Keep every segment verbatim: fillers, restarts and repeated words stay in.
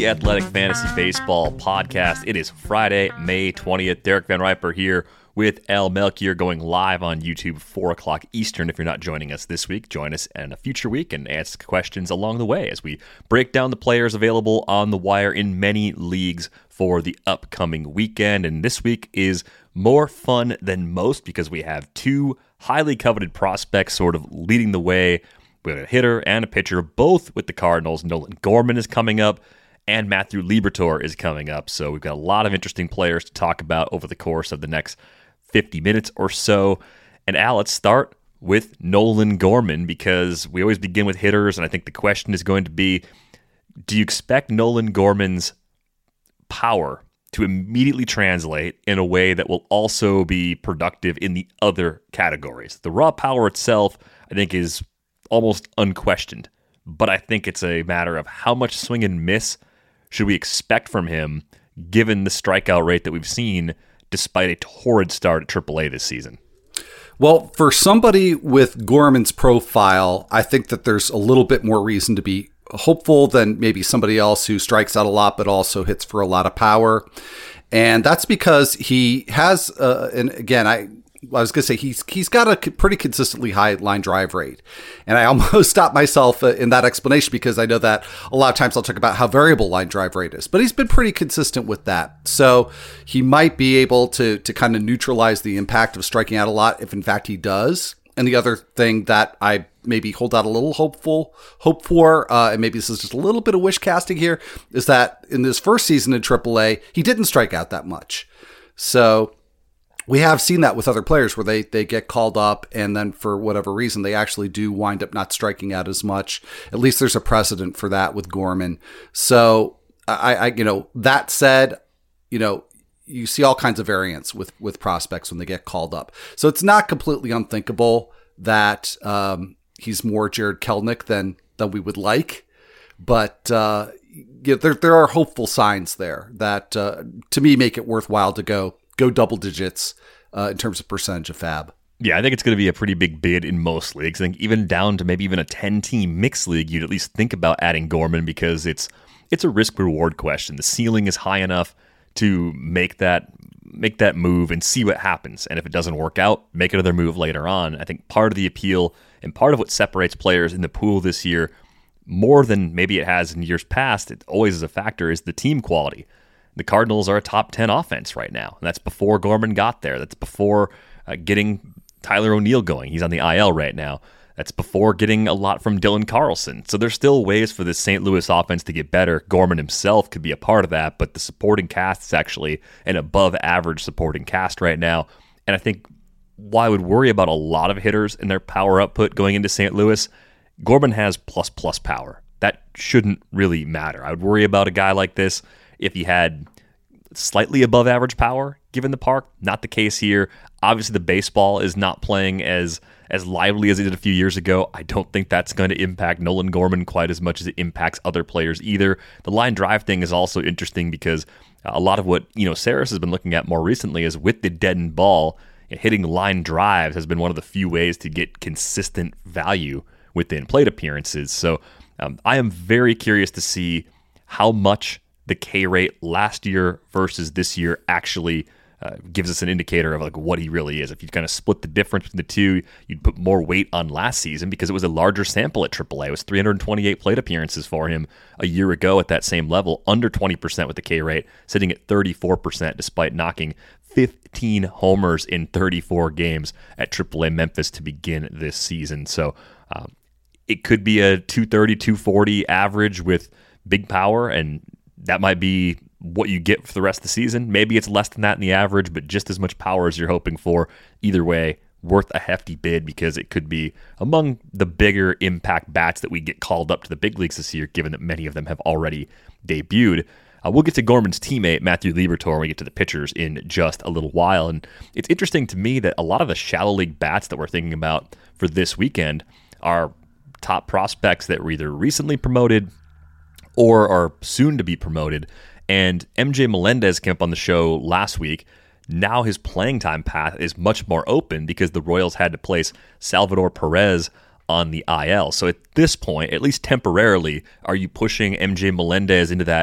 the Athletic Fantasy Baseball Podcast. It is Friday, May twentieth. Derek Van Riper here with Al Melchior, going live on YouTube, four o'clock Eastern. If you're not joining us this week, join us in a future week and ask questions along the way as we break down the players available on the wire in many leagues for the upcoming weekend. And this week is more fun than most because we have two highly coveted prospects sort of leading the way. We have a hitter and a pitcher, both with the Cardinals. Nolan Gorman is coming up, and Matthew Liberatore is coming up. So we've got a lot of interesting players to talk about over the course of the next fifty minutes or so. And Al, let's start with Nolan Gorman because we always begin with hitters, and I think the question is going to be, do you expect Nolan Gorman's power to immediately translate in a way that will also be productive in the other categories? The raw power itself, I think, is almost unquestioned, but I think it's a matter of how much swing and miss should we expect from him given the strikeout rate that we've seen despite a torrid start at triple A this season. Well, for somebody with Gorman's profile, I think that there's a little bit more reason to be hopeful than maybe somebody else who strikes out a lot but also hits for a lot of power. And that's because he has, uh, and again, I I was going to say he's he's got a pretty consistently high line drive rate. And I almost stopped myself in that explanation because I know that a lot of times I'll talk about how variable line drive rate is, but he's been pretty consistent with that. So he might be able to to kind of neutralize the impact of striking out a lot if in fact he does. And the other thing that I maybe hold out a little hopeful hope for, uh, and maybe this is just a little bit of wish casting here, is that in this first season in triple A, he didn't strike out that much. So we have seen that with other players where they, they get called up and then for whatever reason, they actually do wind up not striking out as much. At least there's a precedent for that with Gorman. So I, I you know, that said, you know, you see all kinds of variants with, with prospects when they get called up. So it's not completely unthinkable that um, he's more Jared Kelenic than, than we would like. But uh, yeah, there, there are hopeful signs there that uh, to me make it worthwhile to go go double digits uh, in terms of percentage of fab. Yeah, I think it's going to be a pretty big bid in most leagues. I think even down to maybe even a ten-team mixed league, you'd at least think about adding Gorman because it's it's a risk-reward question. The ceiling is high enough to make that make that move and see what happens. And if it doesn't work out, make another move later on. I think part of the appeal and part of what separates players in the pool this year, more than maybe it has in years past, it always is a factor, is the team quality. The Cardinals are a top ten offense right now. And that's before Gorman got there. That's before uh, getting Tyler O'Neill going. He's on the I L right now. That's before getting a lot from Dylan Carlson. So there's still ways for this Saint Louis offense to get better. Gorman himself could be a part of that, but the supporting cast is actually an above average supporting cast right now. And I think while I would worry about a lot of hitters and their power output going into Saint Louis, Gorman has plus plus power. That shouldn't really matter. I would worry about a guy like this if he had slightly above average power given the park. Not the case here. Obviously, the baseball is not playing as as lively as it did a few years ago. I don't think that's going to impact Nolan Gorman quite as much as it impacts other players either. The line drive thing is also interesting because a lot of what you know Saris has been looking at more recently is with the deadened ball, hitting line drives has been one of the few ways to get consistent value within plate appearances. So um, I am very curious to see how much the K rate last year versus this year actually uh, gives us an indicator of like what he really is. If you kind of split the difference between the two, you'd put more weight on last season because it was a larger sample at triple A. It was three hundred twenty-eight plate appearances for him a year ago at that same level, under twenty percent with the K rate, sitting at thirty-four percent despite knocking fifteen homers in thirty-four games at triple A Memphis to begin this season. So um, it could be a two thirty, two forty average with big power, and that might be what you get for the rest of the season. Maybe it's less than that in the average, but just as much power as you're hoping for. Either way, worth a hefty bid because it could be among the bigger impact bats that we get called up to the big leagues this year, given that many of them have already debuted. Uh, we'll get to Gorman's teammate, Matthew Liberatore, when we get to the pitchers in just a little while. And it's interesting to me that a lot of the shallow league bats that we're thinking about for this weekend are top prospects that were either recently promoted or are soon to be promoted. And M J Melendez came up on the show last week. Now his playing time path is much more open because the Royals had to place Salvador Perez on the I L. So at this point, at least temporarily, are you pushing M J Melendez into that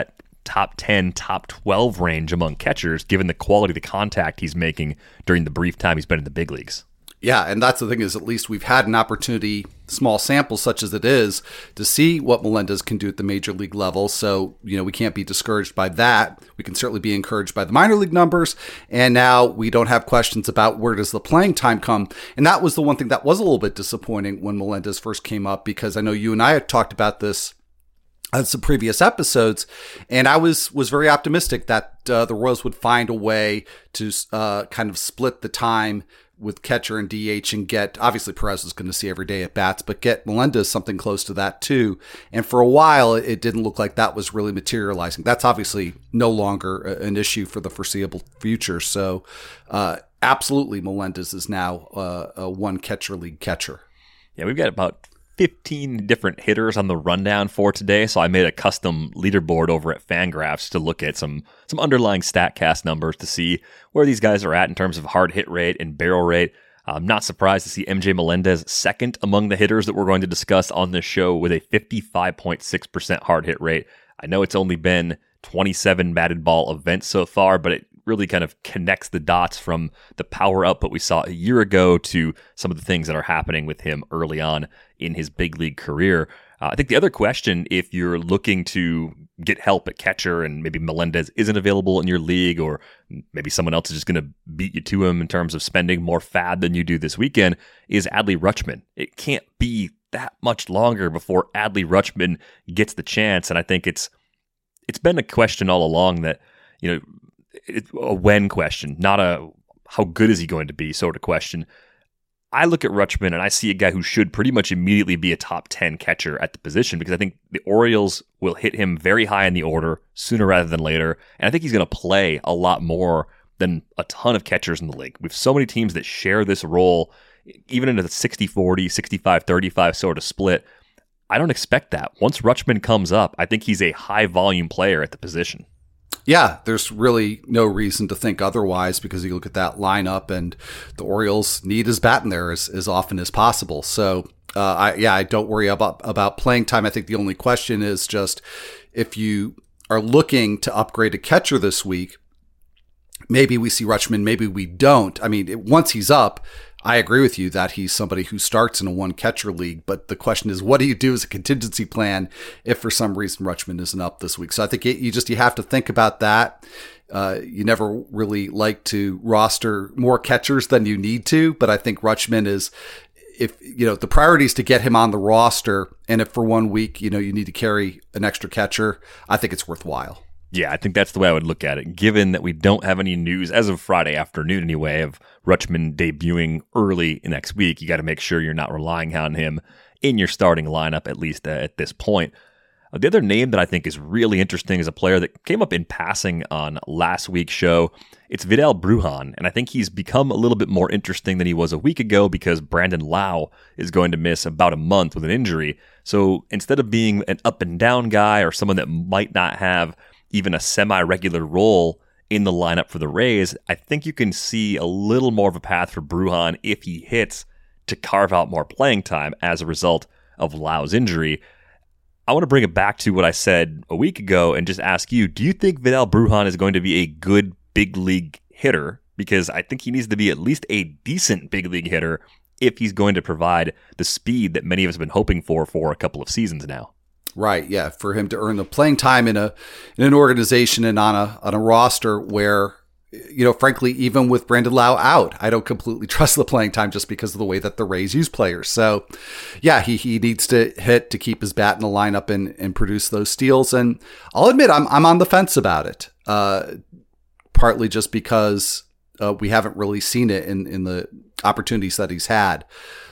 top ten, top twelve range among catchers, given the quality of the contact he's making during the brief time he's been in the big leagues. Yeah, and that's the thing is at least we've had an opportunity, small sample such as it is, to see what Melendez can do at the major league level. So, you know, we can't be discouraged by that. We can certainly be encouraged by the minor league numbers. And now we don't have questions about where does the playing time come. And that was the one thing that was a little bit disappointing when Melendez first came up, because I know you and I had talked about this on some previous episodes, and I was was very optimistic that uh, the Royals would find a way to uh, kind of split the time with catcher and D H and get, obviously Perez was going to see every day at bats, but get Melendez something close to that too. And for a while, it didn't look like that was really materializing. That's obviously no longer an issue for the foreseeable future. So uh, absolutely, Melendez is now uh, a one catcher league catcher. Yeah, we've got about fifteen different hitters on the rundown for today, so I made a custom leaderboard over at Fangraphs to look at some some underlying StatCast numbers to see where these guys are at in terms of hard hit rate and barrel rate. I'm not surprised to see M J Melendez second among the hitters that we're going to discuss on this show with a fifty-five point six percent hard hit rate. I know it's only been twenty-seven batted ball events so far, but it really kind of connects the dots from the power output we saw a year ago to some of the things that are happening with him early on in his big league career. Uh, I think the other question, if you're looking to get help at catcher and maybe Melendez isn't available in your league, or maybe someone else is just going to beat you to him in terms of spending more fab than you do this weekend, is Adley Rutschman. It can't be that much longer before Adley Rutschman gets the chance. And I think it's it's been a question all along that, you know, it's a when question, not a how good is he going to be sort of question. I look at Rutschman and I see a guy who should pretty much immediately be a top ten catcher at the position, because I think the Orioles will hit him very high in the order sooner rather than later. And I think he's going to play a lot more than a ton of catchers in the league. We have so many teams that share this role, even in a sixty forty, sixty-five thirty-five sort of split. I don't expect that. Once Rutschman comes up, I think he's a high volume player at the position. Yeah, there's really no reason to think otherwise, because you look at that lineup and the Orioles need his bat in there as, as often as possible. So, uh, I, yeah, I don't worry about, about playing time. I think the only question is just if you are looking to upgrade a catcher this week, maybe we see Rutschman, maybe we don't. I mean, it, once he's up, I agree with you that he's somebody who starts in a one catcher league, but the question is, what do you do as a contingency plan if for some reason Rutschman isn't up this week? So I think it, you just, you have to think about that. Uh, you never really like to roster more catchers than you need to, but I think Rutschman is, if, you know, the priority is to get him on the roster. And if for one week, you know, you need to carry an extra catcher, I think it's worthwhile. Yeah, I think that's the way I would look at it, given that we don't have any news as of Friday afternoon anyway of Rutschman debuting early next week. You got to make sure you're not relying on him in your starting lineup, at least uh, at this point. Uh, the other name that I think is really interesting is a player that came up in passing on last week's show. It's Vidal Brujan, and I think he's become a little bit more interesting than he was a week ago because Brandon Lau is going to miss about a month with an injury. So instead of being an up and down guy or someone that might not have even a semi-regular role in the lineup for the Rays, I think you can see a little more of a path for Brujan if he hits to carve out more playing time as a result of Lau's injury. I want to bring it back to what I said a week ago and just ask you, do you think Vidal Brujan is going to be a good big league hitter? Because I think he needs to be at least a decent big league hitter if he's going to provide the speed that many of us have been hoping for for a couple of seasons now. Right, yeah, for him to earn the playing time in a in an organization and on a on a roster where, you know, frankly, even with Brandon Lau out, I don't completely trust the playing time just because of the way that the Rays use players. So, yeah, he he needs to hit to keep his bat in the lineup and and produce those steals. And I'll admit, I'm I'm on the fence about it. Uh, partly just because uh, we haven't really seen it in in the opportunities that he's had.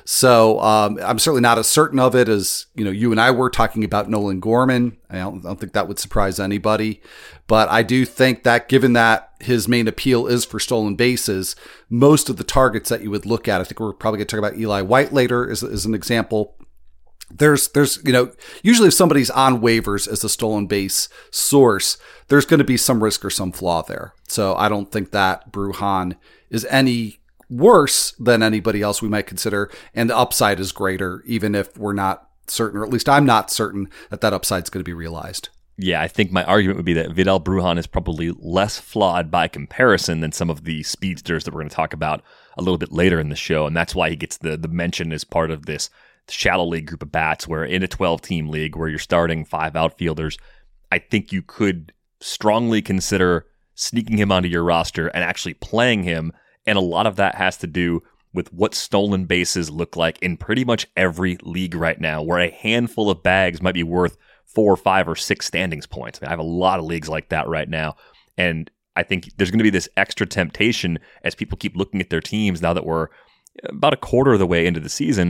So um, I'm certainly not as certain of it as, you know, you and I were talking about Nolan Gorman. I don't, I don't think that would surprise anybody. But I do think that given that his main appeal is for stolen bases, most of the targets that you would look at, I think we're probably going to talk about Eli White later as, as an example. There's, there's, you know, usually if somebody's on waivers as a stolen base source, there's going to be some risk or some flaw there. So I don't think that Brujan is any worse than anybody else we might consider, and the upside is greater, even if we're not certain, or at least I'm not certain that that upside is going to be realized. Yeah, I think my argument would be that Vidal Brujan is probably less flawed by comparison than some of the speedsters that we're going to talk about a little bit later in the show, and that's why he gets the the mention as part of this shallow league group of bats, where in a twelve-team league where you're starting five outfielders, I think you could strongly consider sneaking him onto your roster and actually playing him, and a lot of that has to do with what stolen bases look like in pretty much every league right now, where a handful of bags might be worth four, five, or six standings points. I mean, I have a lot of leagues like that right now, and I think there's going to be this extra temptation as people keep looking at their teams now that we're about a quarter of the way into the season.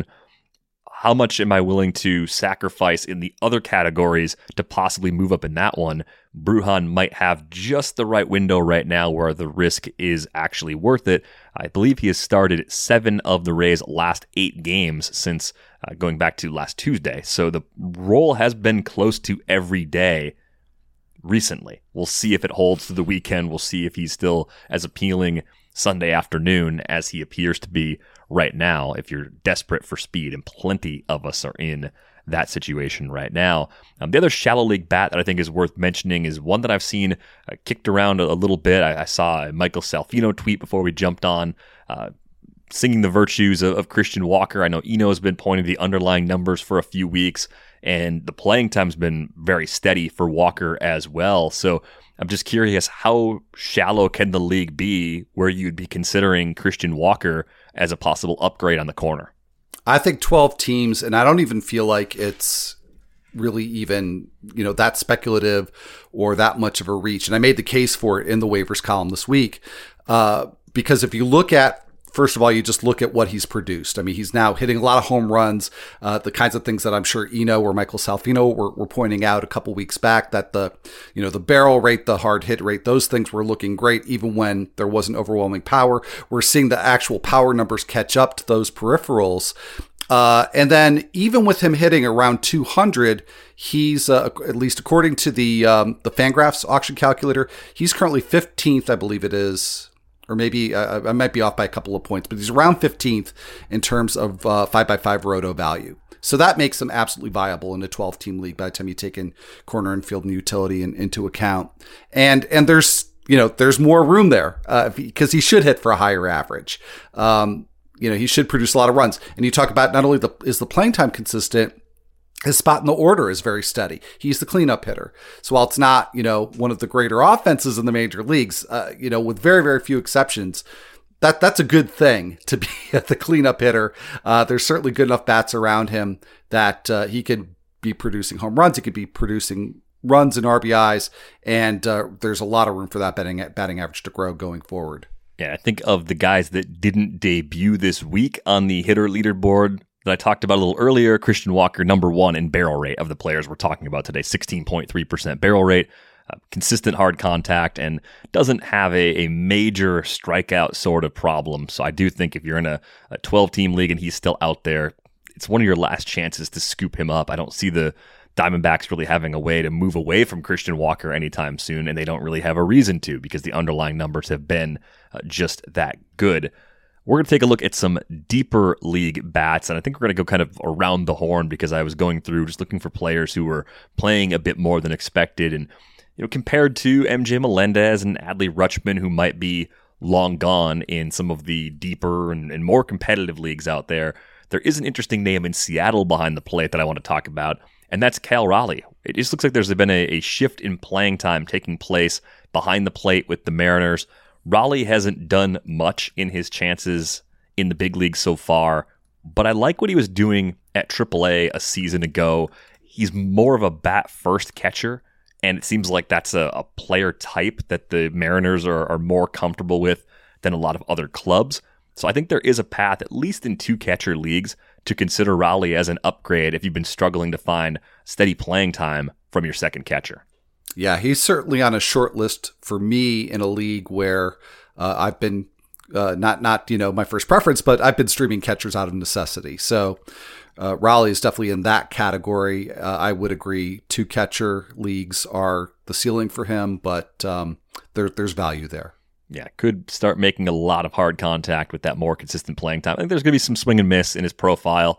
How much am I willing to sacrifice in the other categories to possibly move up in that one? Brujan might have just the right window right now where the risk is actually worth it. I believe he has started seven of the Rays' last eight games since uh, going back to last Tuesday. So the role has been close to every day recently. We'll see if it holds through the weekend. We'll see if he's still as appealing Sunday afternoon as he appears to be right now, if you're desperate for speed, and plenty of us are in that situation right now. Um, the other shallow league bat that I think is worth mentioning is one that I've seen uh, kicked around a, a little bit. I, I saw a Michael Salfino tweet before we jumped on, uh, singing the virtues of, of Christian Walker. I know Eno has been pointing to the underlying numbers for a few weeks, and the playing time's been very steady for Walker as well. So I'm just curious, how shallow can the league be where you'd be considering Christian Walker as a possible upgrade on the corner? I think twelve teams, and I don't even feel like it's really even, you know, that speculative or that much of a reach. And I made the case for it in the waivers column this week, uh, because if you look at, first of all, you just look at what he's produced. I mean, he's now hitting a lot of home runs, uh, the kinds of things that I'm sure Eno or Michael Salfino were, were pointing out a couple weeks back, that the, you know, the barrel rate, the hard hit rate, those things were looking great even when there wasn't overwhelming power. We're seeing the actual power numbers catch up to those peripherals. Uh, and then even with him hitting around two hundred, he's, uh, at least according to the, um, the Fangraphs auction calculator, he's currently fifteenth, I believe it is. Or maybe uh, I might be off by a couple of points, but he's around fifteenth in terms of uh, five by five roto value. So that makes him absolutely viable in a twelve-team league by the time you take in corner and field and utility in, into account. And and there's you know there's more room there uh, because he should hit for a higher average. Um, you know he should produce a lot of runs. And you talk about not only the is the playing time consistent, his spot in the order is very steady. He's the cleanup hitter. So while it's not, you know, one of the greater offenses in the major leagues, uh, you know, with very, very few exceptions, that that's a good thing to be the cleanup hitter. Uh, there's certainly good enough bats around him that uh, he could be producing home runs. He could be producing runs and R B Is. And uh, there's a lot of room for that batting, batting average to grow going forward. Yeah, I think of the guys that didn't debut this week on the hitter leaderboard that I talked about a little earlier, Christian Walker, number one in barrel rate of the players we're talking about today, sixteen point three percent barrel rate, uh, consistent hard contact, and doesn't have a, a major strikeout sort of problem. So I do think if you're in a, a twelve-team league and he's still out there, it's one of your last chances to scoop him up. I don't see the Diamondbacks really having a way to move away from Christian Walker anytime soon, and they don't really have a reason to because the underlying numbers have been uh, just that good. We're going to take a look at some deeper league bats, and I think we're going to go kind of around the horn because I was going through just looking for players who were playing a bit more than expected. And you know, compared to M J Melendez and Adley Rutschman, who might be long gone in some of the deeper and, and more competitive leagues out there, there is an interesting name in Seattle behind the plate that I want to talk about, and that's Cal Raleigh. It just looks like there's been a, a shift in playing time taking place behind the plate with the Mariners. Raleigh hasn't done much in his chances in the big league so far, but I like what he was doing at triple A a season ago. He's more of a bat-first catcher, and it seems like that's a, a player type that the Mariners are, are more comfortable with than a lot of other clubs. So I think there is a path, at least in two-catcher leagues, to consider Raleigh as an upgrade if you've been struggling to find steady playing time from your second catcher. Yeah, he's certainly on a short list for me in a league where uh, I've been uh, not, not you know, my first preference, but I've been streaming catchers out of necessity. So uh, Raleigh is definitely in that category. Uh, I would agree two catcher leagues are the ceiling for him, but um, there, there's value there. Yeah, could start making a lot of hard contact with that more consistent playing time. I think there's going to be some swing and miss in his profile,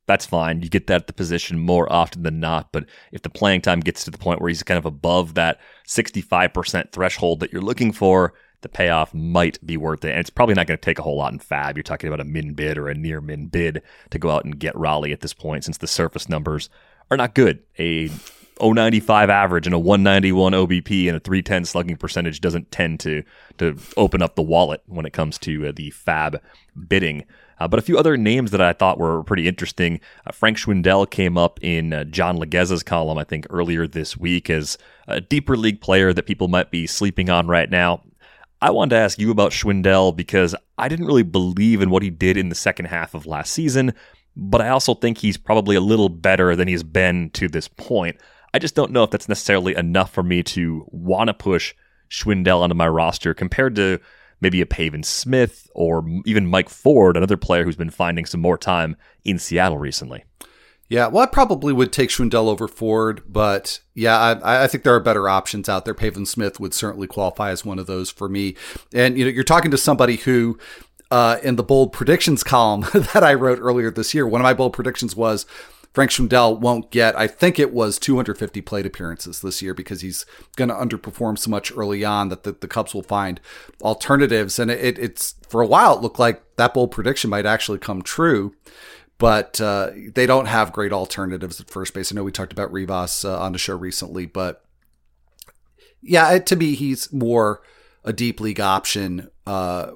that's fine. You get that at the position more often than not. But if the playing time gets to the point where he's kind of above that sixty-five percent threshold that you're looking for, the payoff might be worth it. And it's probably not going to take a whole lot in fab. You're talking about a min bid or a near min bid to go out and get Raleigh at this point, since the surface numbers are not good. A oh ninety-five average and a one ninety-one O B P and a three ten slugging percentage doesn't tend to to open up the wallet when it comes to uh, the fab bidding. Uh, but a few other names that I thought were pretty interesting. Uh, Frank Schwindel came up in uh, John Legueza's column, I think, earlier this week as a deeper league player that people might be sleeping on right now. I wanted to ask you about Schwindel because I didn't really believe in what he did in the second half of last season, but I also think he's probably a little better than he's been to this point. I just don't know if that's necessarily enough for me to want to push Schwindel onto my roster compared to maybe a Pavin Smith or even Mike Ford, another player who's been finding some more time in Seattle recently. Yeah, well, I probably would take Schwindel over Ford, but yeah, I, I think there are better options out there. Pavin Smith would certainly qualify as one of those for me. And you know, you're talking to somebody who, uh, in the bold predictions column that I wrote earlier this year, one of my bold predictions was Frank Schwindel won't get, I think it was two hundred fifty plate appearances this year because he's going to underperform so much early on that the, the Cubs will find alternatives. And it, it's, for a while, it looked like that bold prediction might actually come true, but uh, they don't have great alternatives at first base. I know we talked about Rivas uh, on the show recently, but yeah, to me, he's more a deep league option uh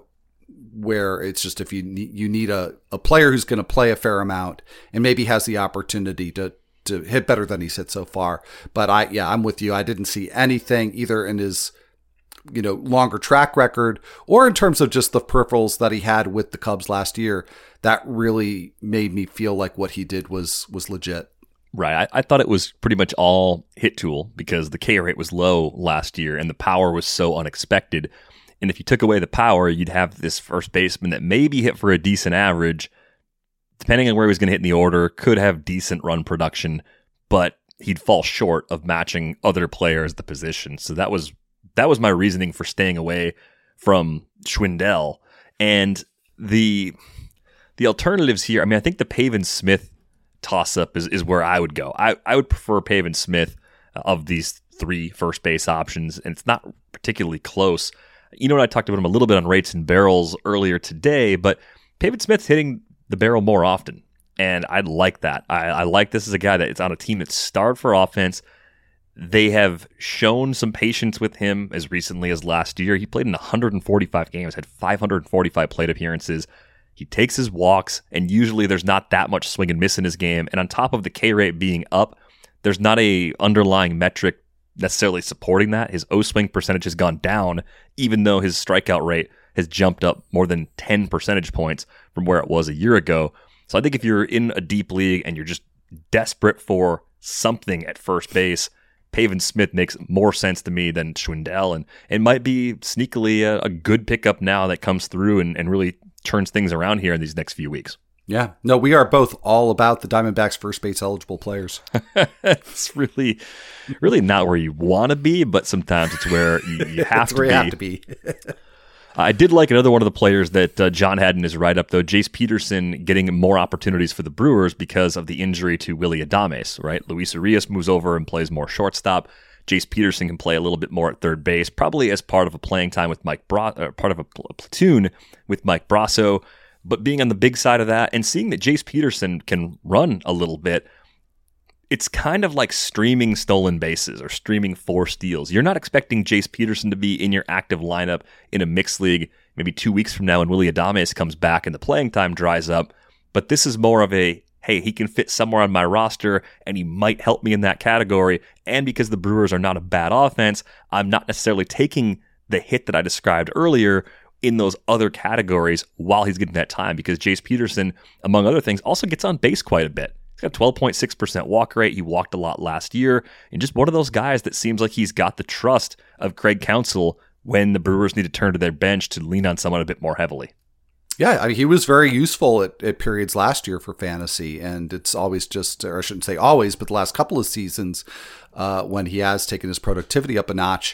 where it's just if you need, you need a, a player who's going to play a fair amount and maybe has the opportunity to, to hit better than he's hit so far. But I, yeah, I'm with you. I didn't see anything either in his, you know, longer track record or in terms of just the peripherals that he had with the Cubs last year that really made me feel like what he did was, was legit. Right. I, I thought it was pretty much all hit tool because the K rate was low last year and the power was so unexpected. And if you took away the power, you'd have this first baseman that maybe hit for a decent average, depending on where he was going to hit in the order, could have decent run production, but he'd fall short of matching other players at the position. So that was that was my reasoning for staying away from Schwindel. And the the alternatives here, I mean, I think the Pavin Smith toss-up is, is where I would go. I, I would prefer Pavin Smith of these three first base options, and it's not particularly close. You know what, I talked about him a little bit on rates and barrels earlier today, but Pavin Smith's hitting the barrel more often, and I like that. I, I like this as a guy that is on a team that's starved for offense. They have shown some patience with him as recently as last year. He played in one hundred forty-five games, had five hundred forty-five plate appearances. He takes his walks, and usually there's not that much swing and miss in his game. And on top of the K rate being up, there's not a underlying metric necessarily supporting that. His O-swing percentage has gone down, even though his strikeout rate has jumped up more than ten percentage points from where it was a year ago. So I think if you're in a deep league and you're just desperate for something at first base, Pavin Smith makes more sense to me than Schwindel, and it might be sneakily a, a good pickup now that comes through and, and really turns things around here in these next few weeks. Yeah, no, we are both all about the Diamondbacks first base eligible players. It's really, really not where you want to be, but sometimes it's where you, you have to where be. You have to be. I did like another one of the players that uh, John had in his write-up, though, Jace Peterson getting more opportunities for the Brewers because of the injury to Willy Adames, right? Luis Urias moves over and plays more shortstop. Jace Peterson can play a little bit more at third base, probably as part of a playing time with Mike Bra- or part of a, pl- a platoon with Mike Brasso. But being on the big side of that and seeing that Jace Peterson can run a little bit, it's kind of like streaming stolen bases or streaming four steals. You're not expecting Jace Peterson to be in your active lineup in a mixed league maybe two weeks from now when Willy Adames comes back and the playing time dries up. But this is more of a, hey, he can fit somewhere on my roster and he might help me in that category. And because the Brewers are not a bad offense, I'm not necessarily taking the hit that I described earlier in those other categories while he's getting that time, because Jace Peterson, among other things, also gets on base quite a bit. He's got twelve point six percent walk rate. He walked a lot last year, and just one of those guys that seems like he's got the trust of Craig Counsell when the Brewers need to turn to their bench to lean on someone a bit more heavily. Yeah, I mean, he was very useful at, at periods last year for fantasy, and it's always just, or I shouldn't say always, but the last couple of seasons uh, when he has taken his productivity up a notch,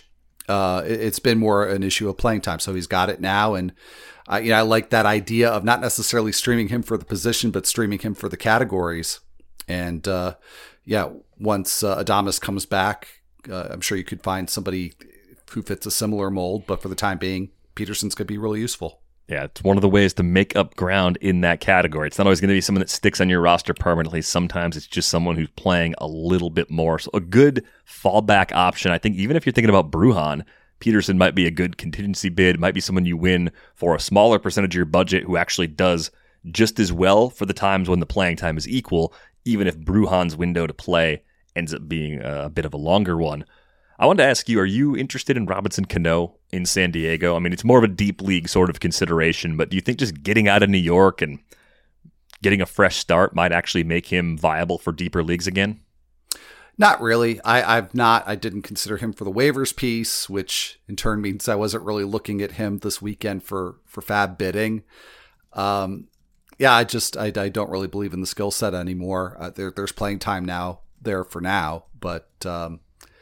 Uh, it, it's been more an issue of playing time. So he's got it now. And I, you know, I like that idea of not necessarily streaming him for the position, but streaming him for the categories. And uh, yeah, once uh, Adames comes back, uh, I'm sure you could find somebody who fits a similar mold. But for the time being, Peterson's going to be really useful. Yeah, it's one of the ways to make up ground in that category. It's not always going to be someone that sticks on your roster permanently. Sometimes it's just someone who's playing a little bit more. So a good fallback option. I think even if you're thinking about Brujan, Peterson might be a good contingency bid, might be someone you win for a smaller percentage of your budget who actually does just as well for the times when the playing time is equal, even if Brujan's window to play ends up being a bit of a longer one. I wanted to ask you, are you interested in Robinson Cano in San Diego? I mean, it's more of a deep league sort of consideration, but do you think just getting out of New York and getting a fresh start might actually make him viable for deeper leagues again? Not really. I, I've not, I didn't consider him for the waivers piece, which in turn means I wasn't really looking at him this weekend for, for fab bidding. Um, yeah, I just, I, I don't really believe in the skill set anymore. Uh, there, there's playing time now there for now, but, um,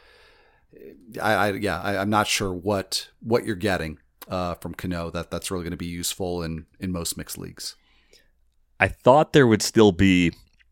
I, I yeah, I, I'm not sure what what you're getting uh, from Cano that that's really going to be useful in, in most mixed leagues. I thought there would still be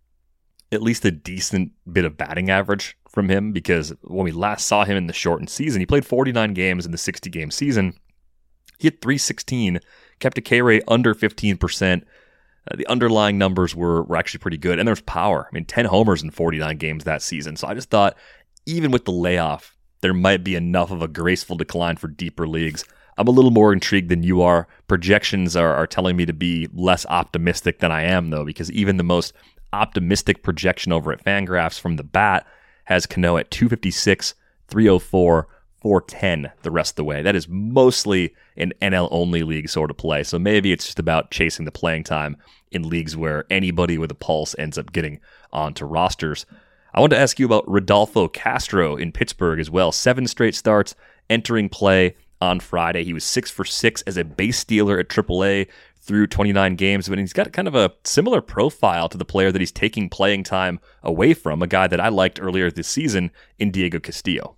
at least a decent bit of batting average from him because when we last saw him in the shortened season, he played forty-nine games in the sixty-game season. He hit three sixteen, kept a K rate under fifteen percent. Uh, the underlying numbers were, were actually pretty good, and there's power. I mean, ten homers in forty-nine games that season. So I just thought, even with the layoff, there might be enough of a graceful decline for deeper leagues. I'm a little more intrigued than you are. Projections are, are telling me to be less optimistic than I am, though, because even the most optimistic projection over at Fangraphs from the bat has Cano at two fifty-six, three oh four, four ten the rest of the way. That is mostly an N L-only league sort of play, so maybe it's just about chasing the playing time in leagues where anybody with a pulse ends up getting onto rosters. I wanted to ask you about Rodolfo Castro in Pittsburgh as well. Seven straight starts entering play on Friday. He was six for six as a base stealer at triple A through twenty-nine games, but he's got kind of a similar profile to the player that he's taking playing time away from, a guy that I liked earlier this season in Diego Castillo.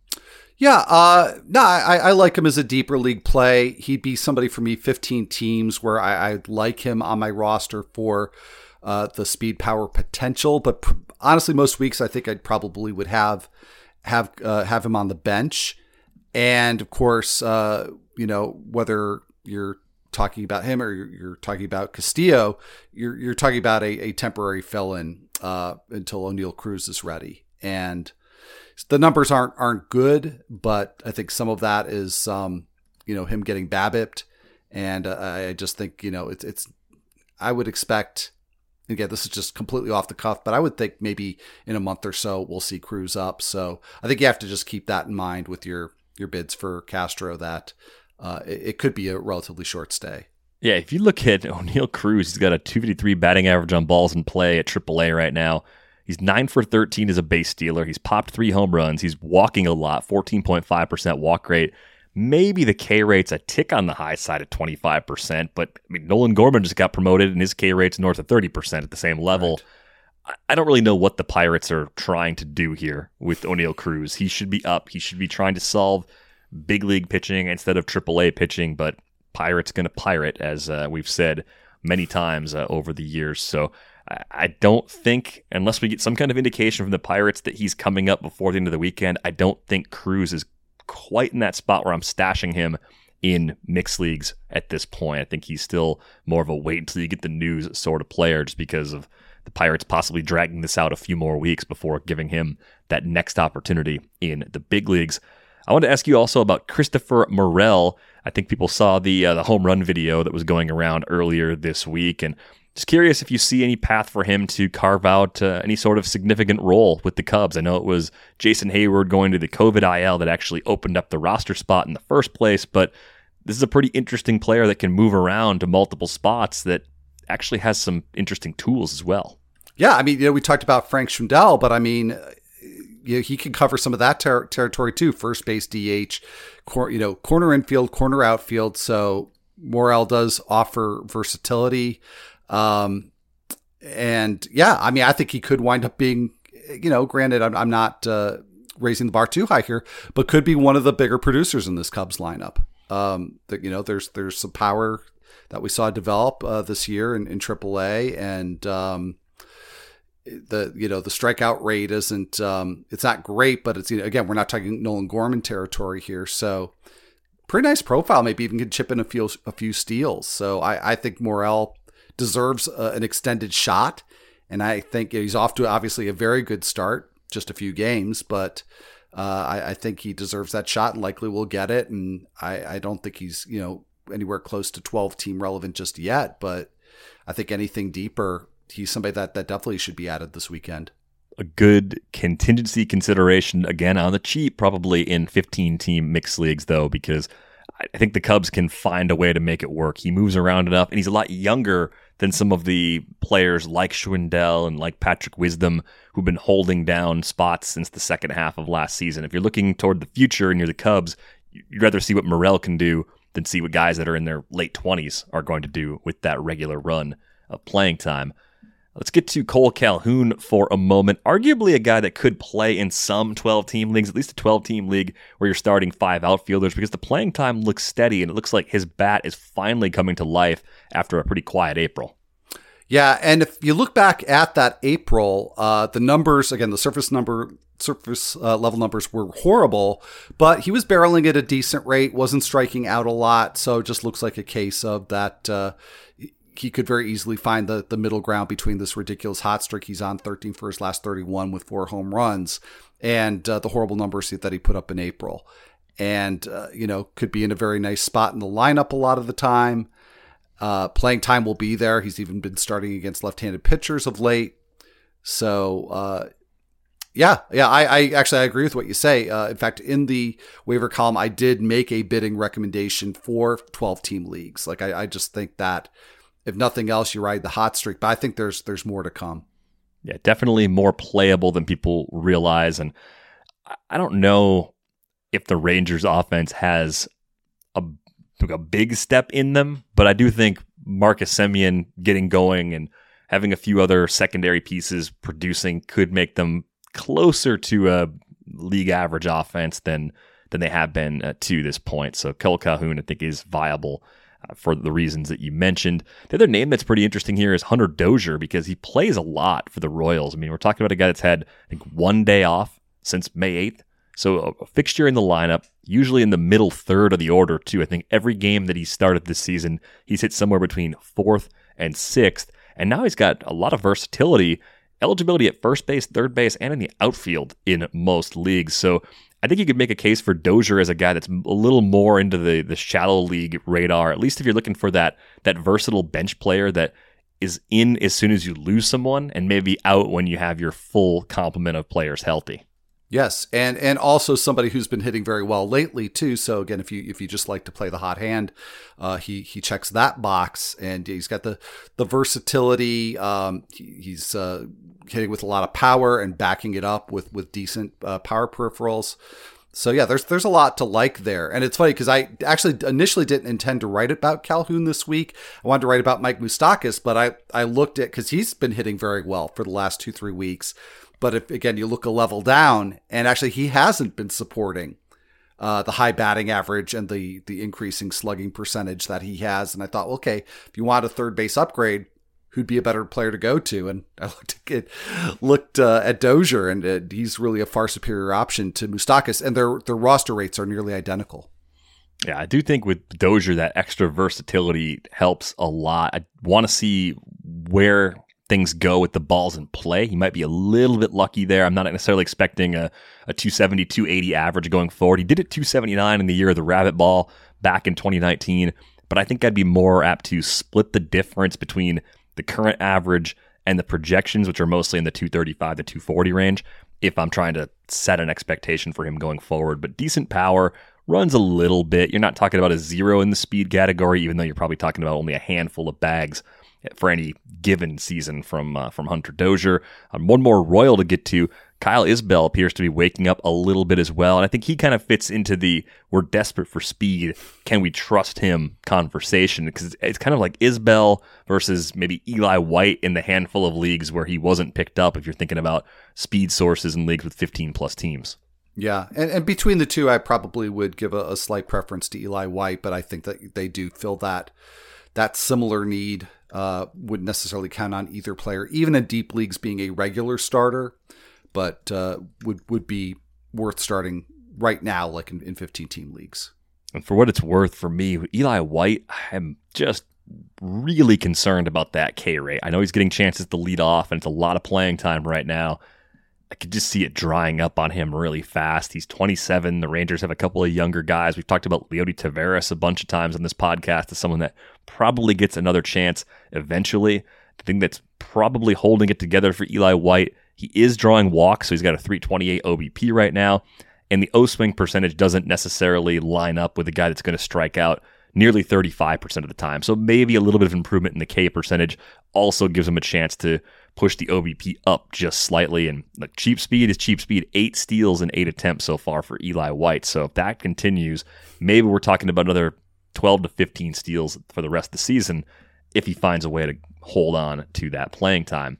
Yeah, uh, no, I, I like him as a deeper league play. He'd be somebody for me, fifteen teams where I, I like him on my roster for uh, the speed power potential, but pr- honestly, most weeks I think I probably would have have uh, have him on the bench, and of course, uh, you know, whether you're talking about him or you're, you're talking about Castillo, you're you're talking about a, a temporary fill-in uh, until O'Neal Cruz is ready, and the numbers aren't aren't good, but I think some of that is um, you know him getting BABIP'd, and uh, I just think you know it's it's I would expect. Again, this is just completely off the cuff, but I would think maybe in a month or so we'll see Cruz up. So I think you have to just keep that in mind with your your bids for Castro, that uh, it, it could be a relatively short stay. Yeah, if you look at O'Neal Cruz, he's got a two fifty-three batting average on balls in play at triple A right now. He's nine for thirteen as a base stealer. He's popped three home runs. He's walking a lot, fourteen point five percent walk rate. Maybe the K rate's a tick on the high side at twenty-five percent, but I mean, Nolan Gorman just got promoted and his K rate's north of thirty percent at the same level. Right. I don't really know what the Pirates are trying to do here with O'Neal Cruz. He should be up. He should be trying to solve big league pitching instead of triple A pitching, but Pirates going to pirate, as uh, we've said many times uh, over the years. So I, I don't think, unless we get some kind of indication from the Pirates that he's coming up before the end of the weekend, I don't think Cruz is quite in that spot where I'm stashing him in mixed leagues at this point. I think he's still more of a wait until you get the news sort of player, just because of the Pirates possibly dragging this out a few more weeks before giving him that next opportunity in the big leagues. I want to ask you also about Christopher Morel. I think people saw the uh, the home run video that was going around earlier this week, and just curious if you see any path for him to carve out uh, any sort of significant role with the Cubs. I know it was Jason Hayward going to the COVID I L that actually opened up the roster spot in the first place, but this is a pretty interesting player that can move around to multiple spots that actually has some interesting tools as well. Yeah, I mean, you know, we talked about Frank Schwindel, but I mean, you know, he can cover some of that ter- territory too. First base, D H, cor- you know, corner infield, corner outfield. So Morel does offer versatility. Um, and yeah, I mean, I think he could wind up being, you know, granted, I'm, I'm not uh, raising the bar too high here, but could be one of the bigger producers in this Cubs lineup. Um, that, you know, there's there's some power that we saw develop uh, this year in, in triple A, and um, the you know the strikeout rate isn't um, it's not great, but it's, you know, again, we're not talking Nolan Gorman territory here, so pretty nice profile. Maybe even could chip in a few a few steals. So I, I think Morel deserves uh, an extended shot, and I think he's off to obviously a very good start, just a few games, but uh, I, I think he deserves that shot and likely will get it. And I, I don't think he's, you know, anywhere close to twelve team relevant just yet, but I think anything deeper, he's somebody that, that definitely should be added this weekend. A good contingency consideration, again, on the cheap, probably in fifteen team mixed leagues, though, because I think the Cubs can find a way to make it work. He moves around enough, and he's a lot younger than some of the players like Schwindel and like Patrick Wisdom, who've been holding down spots since the second half of last season. If you're looking toward the future and you're the Cubs, you'd rather see what Morel can do than see what guys that are in their late twenties are going to do with that regular run of playing time. Let's get to Cole Calhoun for a moment. Arguably a guy that could play in some twelve-team leagues, at least a twelve-team league where you're starting five outfielders, because the playing time looks steady, and it looks like his bat is finally coming to life after a pretty quiet April. Yeah, and if you look back at that April, uh, the numbers, again, the surface number, surface uh, level numbers were horrible, but he was barreling at a decent rate, wasn't striking out a lot, so it just looks like a case of that uh, he could very easily find the, the middle ground between this ridiculous hot streak he's on, thirteen for his last thirty-one with four home runs, and uh, the horrible numbers that he put up in April. And, uh, you know, could be in a very nice spot in the lineup a lot of the time. Uh, playing time will be there. He's even been starting against left-handed pitchers of late. So, uh, yeah, yeah, I, I actually I agree with what you say. Uh, in fact, in the waiver column, I did make a bidding recommendation for twelve-team leagues. Like, I, I just think that if nothing else, you ride the hot streak. But I think there's there's more to come. Yeah, definitely more playable than people realize. And I don't know if the Rangers offense has a, a big step in them, but I do think Marcus Semien getting going and having a few other secondary pieces producing could make them closer to a league average offense than than they have been uh, to this point. So Cole Calhoun, I think, is viable Uh, for the reasons that you mentioned. The other name that's pretty interesting here is Hunter Dozier, because he plays a lot for the Royals. I mean, we're talking about a guy that's had, I think, one day off since May eighth. So a, a fixture in the lineup, usually in the middle third of the order, too. I think every game that he started this season, he's hit somewhere between fourth and sixth. And now he's got a lot of versatility, eligibility at first base, third base, and in the outfield in most leagues. So I think you could make a case for Dozier as a guy that's a little more into the, the shallow league radar, at least if you're looking for that that versatile bench player that is in as soon as you lose someone and maybe out when you have your full complement of players healthy. Yes, and and also somebody who's been hitting very well lately too. So again, if you if you just like to play the hot hand, uh, he he checks that box, and he's got the the versatility. Um, he, he's uh, hitting with a lot of power and backing it up with with decent uh, power peripherals. So yeah, there's there's a lot to like there, and it's funny because I actually initially didn't intend to write about Calhoun this week. I wanted to write about Mike Moustakas, but I I looked at because he's been hitting very well for the last two three weeks. But if, again, you look a level down, and actually he hasn't been supporting uh, the high batting average and the the increasing slugging percentage that he has. And I thought, okay, if you want a third base upgrade, who'd be a better player to go to? And I looked at, looked uh, at Dozier, and uh, he's really a far superior option to Moustakas, and their their roster rates are nearly identical. Yeah, I do think with Dozier, that extra versatility helps a lot. I want to see where things go with the balls in play. He might be a little bit lucky there. I'm not necessarily expecting a, a two seventy, two eighty average going forward. He did it two seventy-nine in the year of the rabbit ball back in twenty nineteen, but I think I'd be more apt to split the difference between the current average and the projections, which are mostly in the two thirty-five to two forty range, if I'm trying to set an expectation for him going forward. But decent power, runs a little bit. You're not talking about a zero in the speed category, even though you're probably talking about only a handful of bags for any given season from uh, from Hunter Dozier. Um, one more Royal to get to. Kyle Isbell appears to be waking up a little bit as well, and I think he kind of fits into the we're desperate for speed, can we trust him conversation, because it's kind of like Isbell versus maybe Eli White in the handful of leagues where he wasn't picked up, if you're thinking about speed sources in leagues with fifteen plus teams. Yeah, and, and between the two, I probably would give a, a slight preference to Eli White, but I think that they do fill that that similar need. Uh, wouldn't necessarily count on either player, even in deep leagues, being a regular starter, but uh, would would be worth starting right now, like in, in fifteen-team leagues. And for what it's worth, for me, Eli White, I'm just really concerned about that K rate. I know he's getting chances to lead off, and it's a lot of playing time right now. I could just see it drying up on him really fast. He's twenty-seven. The Rangers have a couple of younger guys. We've talked about Leody Taveras a bunch of times on this podcast as someone that probably gets another chance eventually. The thing that's probably holding it together for Eli White, he is drawing walks, so he's got a three twenty-eight O B P right now, and the O-swing percentage doesn't necessarily line up with a guy that's going to strike out nearly thirty-five percent of the time. So maybe a little bit of improvement in the K percentage also gives him a chance to push the O B P up just slightly. And like, cheap speed is cheap speed. Eight steals and eight attempts so far for Eli White. So if that continues, maybe we're talking about another twelve to fifteen steals for the rest of the season if he finds a way to hold on to that playing time.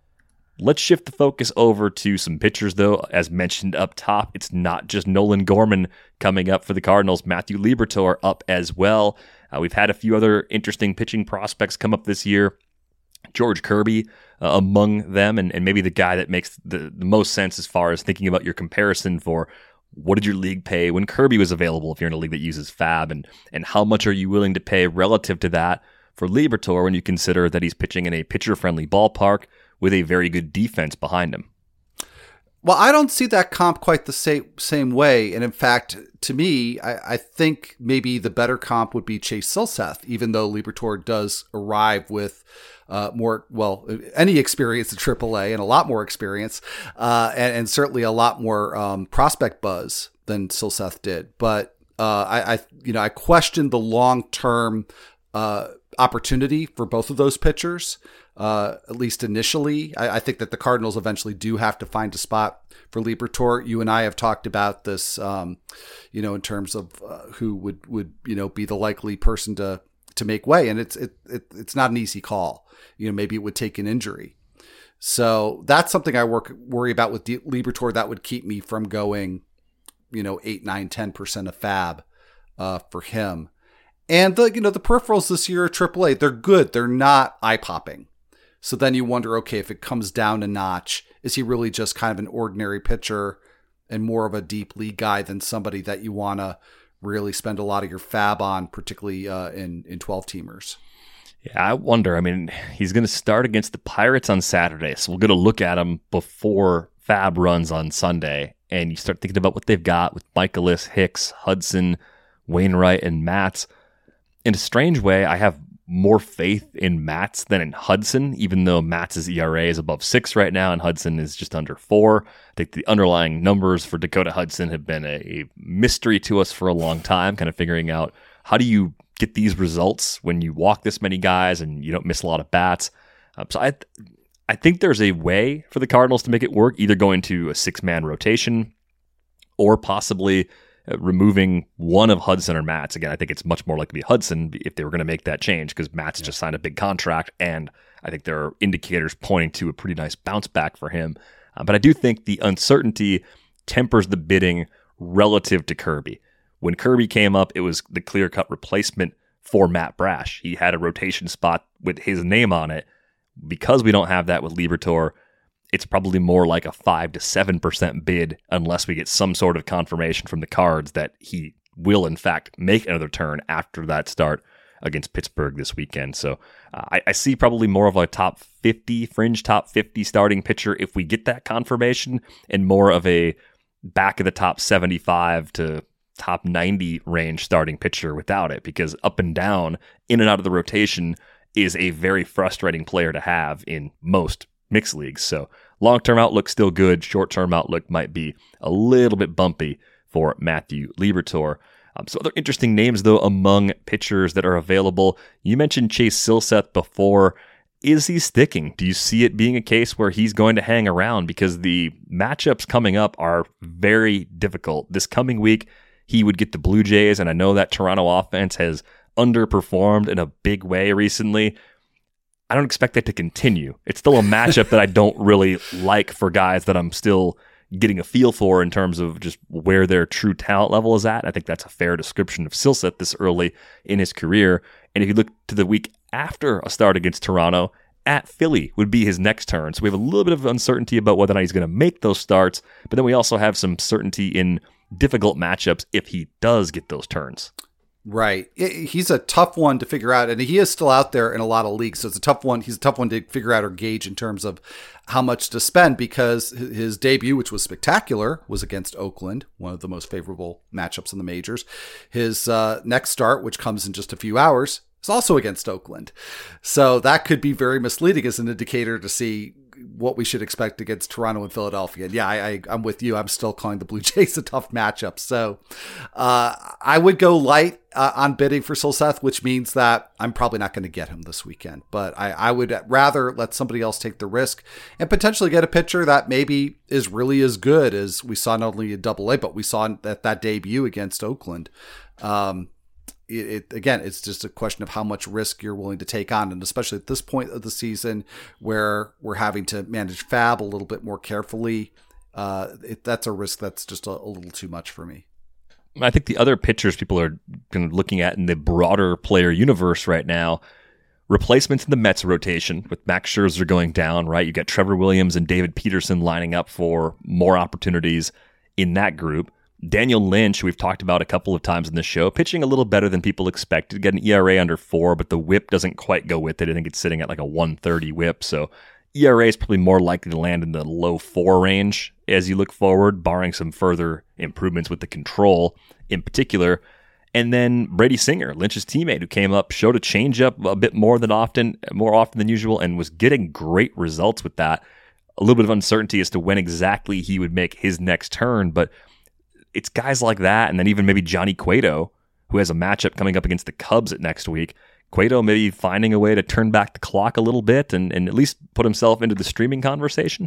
Let's shift the focus over to some pitchers, though. As mentioned up top, it's not just Nolan Gorman coming up for the Cardinals. Matthew Liberatore up as well. Uh, we've had a few other interesting pitching prospects come up this year. George Kirby uh, among them, and, and maybe the guy that makes the, the most sense as far as thinking about your comparison for what did your league pay when Kirby was available if you're in a league that uses Fab, and, and how much are you willing to pay relative to that for Liberatore when you consider that he's pitching in a pitcher-friendly ballpark with a very good defense behind him. Well, I don't see that comp quite the same same way. And in fact, to me, I, I think maybe the better comp would be Chase Silseth, even though Liberatore does arrive with uh, more, well, any experience in triple A and a lot more experience, uh, and, and certainly a lot more um, prospect buzz than Silseth did. But uh, I, I, you know, I question the long-term uh, opportunity for both of those pitchers. Uh, at least initially, I, I think that the Cardinals eventually do have to find a spot for Liberatore. You and I have talked about this, um, you know, in terms of uh, who would, would, you know, be the likely person to, to make way. And it's, it, it, it's not an easy call. You know, maybe it would take an injury. So that's something I work, worry about with Liberatore that would keep me from going, you know, eight, nine, ten percent of Fab, uh, for him. And the, you know, the peripherals this year at triple A, they're good. They're not eye popping. So then you wonder, okay, if it comes down a notch, is he really just kind of an ordinary pitcher and more of a deep league guy than somebody that you want to really spend a lot of your Fab on, particularly uh, in, in twelve-teamers? Yeah, I wonder. I mean, he's going to start against the Pirates on Saturday, so we're going to look at him before Fab runs on Sunday, and you start thinking about what they've got with Michaelis, Hicks, Hudson, Wainwright, and Matz. In a strange way, I have more faith in Matz than in Hudson, even though Matz's E R A is above six right now and Hudson is just under four. I think the underlying numbers for Dakota Hudson have been a mystery to us for a long time, kind of figuring out how do you get these results when you walk this many guys and you don't miss a lot of bats. Um, so I, th- I think there's a way for the Cardinals to make it work, either going to a six-man rotation or possibly Uh, removing one of Hudson or Matz. Again, I think it's much more likely to be Hudson if they were going to make that change, because Matz yeah. just signed a big contract, and I think there are indicators pointing to a pretty nice bounce back for him. Uh, but I do think the uncertainty tempers the bidding relative to Kirby. When Kirby came up, it was the clear-cut replacement for Matt Brash. He had a rotation spot with his name on it. Because we don't have that with Liberatore, it's probably more like a five to seven percent bid unless we get some sort of confirmation from the Cards that he will, in fact, make another turn after that start against Pittsburgh this weekend. So uh, I, I see probably more of a top fifty, fringe top fifty starting pitcher if we get that confirmation, and more of a back of the top seventy-five to top ninety range starting pitcher without it, because up and down, in and out of the rotation is a very frustrating player to have in most mixed leagues. So long-term outlook still good. Short-term outlook might be a little bit bumpy for Matthew Liberatore. Um, so other interesting names, though, among pitchers that are available. You mentioned Chase Silseth before. Is he sticking? Do you see it being a case where he's going to hang around? Because the matchups coming up are very difficult. This coming week, he would get the Blue Jays, and I know that Toronto offense has underperformed in a big way recently. I don't expect that to continue. It's still a matchup that I don't really like for guys that I'm still getting a feel for in terms of just where their true talent level is at. I think that's a fair description of Silseth this early in his career. And if you look to the week after a start against Toronto, at Philly would be his next turn. So we have a little bit of uncertainty about whether or not he's going to make those starts, but then we also have some certainty in difficult matchups if he does get those turns. Right. He's a tough one to figure out, and he is still out there in a lot of leagues. So it's a tough one. He's a tough one to figure out or gauge in terms of how much to spend, because his debut, which was spectacular, was against Oakland, one of the most favorable matchups in the majors. His uh, next start, which comes in just a few hours, is also against Oakland. So that could be very misleading as an indicator to see what we should expect against Toronto and Philadelphia. And yeah, I, I, I'm with you. I'm still calling the Blue Jays a tough matchup. So uh, I would go light uh, on bidding for Silseth, which means that I'm probably not going to get him this weekend. But I, I would rather let somebody else take the risk and potentially get a pitcher that maybe is really as good as we saw not only in Double A, but we saw at that debut against Oakland. Um, It, it again, it's just a question of how much risk you're willing to take on, and especially at this point of the season where we're having to manage fab a little bit more carefully, uh, it, that's a risk that's just a, a little too much for me. I think the other pitchers people are kind of looking at in the broader player universe right now, replacements in the Mets rotation with Max Scherzer going down, right? You got Trevor Williams and David Peterson lining up for more opportunities in that group. Daniel Lynch, we've talked about a couple of times in this show, pitching a little better than people expected. Got an E R A under four, but the whip doesn't quite go with it. I think it's sitting at like a one thirty whip. So E R A is probably more likely to land in the low four range as you look forward, barring some further improvements with the control in particular. And then Brady Singer, Lynch's teammate, who came up, showed a changeup a bit more than often, more often than usual, and was getting great results with that. A little bit of uncertainty as to when exactly he would make his next turn, but it's guys like that, and then even maybe Johnny Cueto, who has a matchup coming up against the Cubs at next week. Cueto maybe finding a way to turn back the clock a little bit and, and at least put himself into the streaming conversation.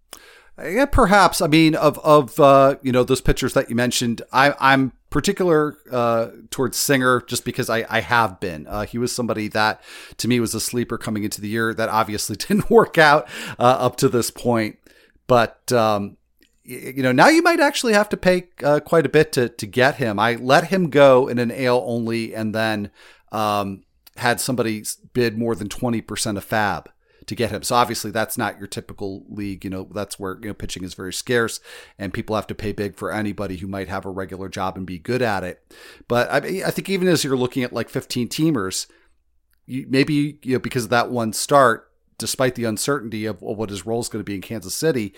Yeah, perhaps. I mean, of of uh, you know those pitchers that you mentioned, I, I'm particular uh, towards Singer just because I, I have been. Uh, he was somebody that to me was a sleeper coming into the year that obviously didn't work out uh, up to this point, but. Um, You know, now you might actually have to pay uh, quite a bit to to get him. I let him go in an A L only, and then um, had somebody bid more than twenty percent of fab to get him. So obviously, that's not your typical league. You know, that's where you know pitching is very scarce, and people have to pay big for anybody who might have a regular job and be good at it. But I, I think even as you're looking at like fifteen teamers, you, maybe you know because of that one start, despite the uncertainty of what his role is going to be in Kansas City.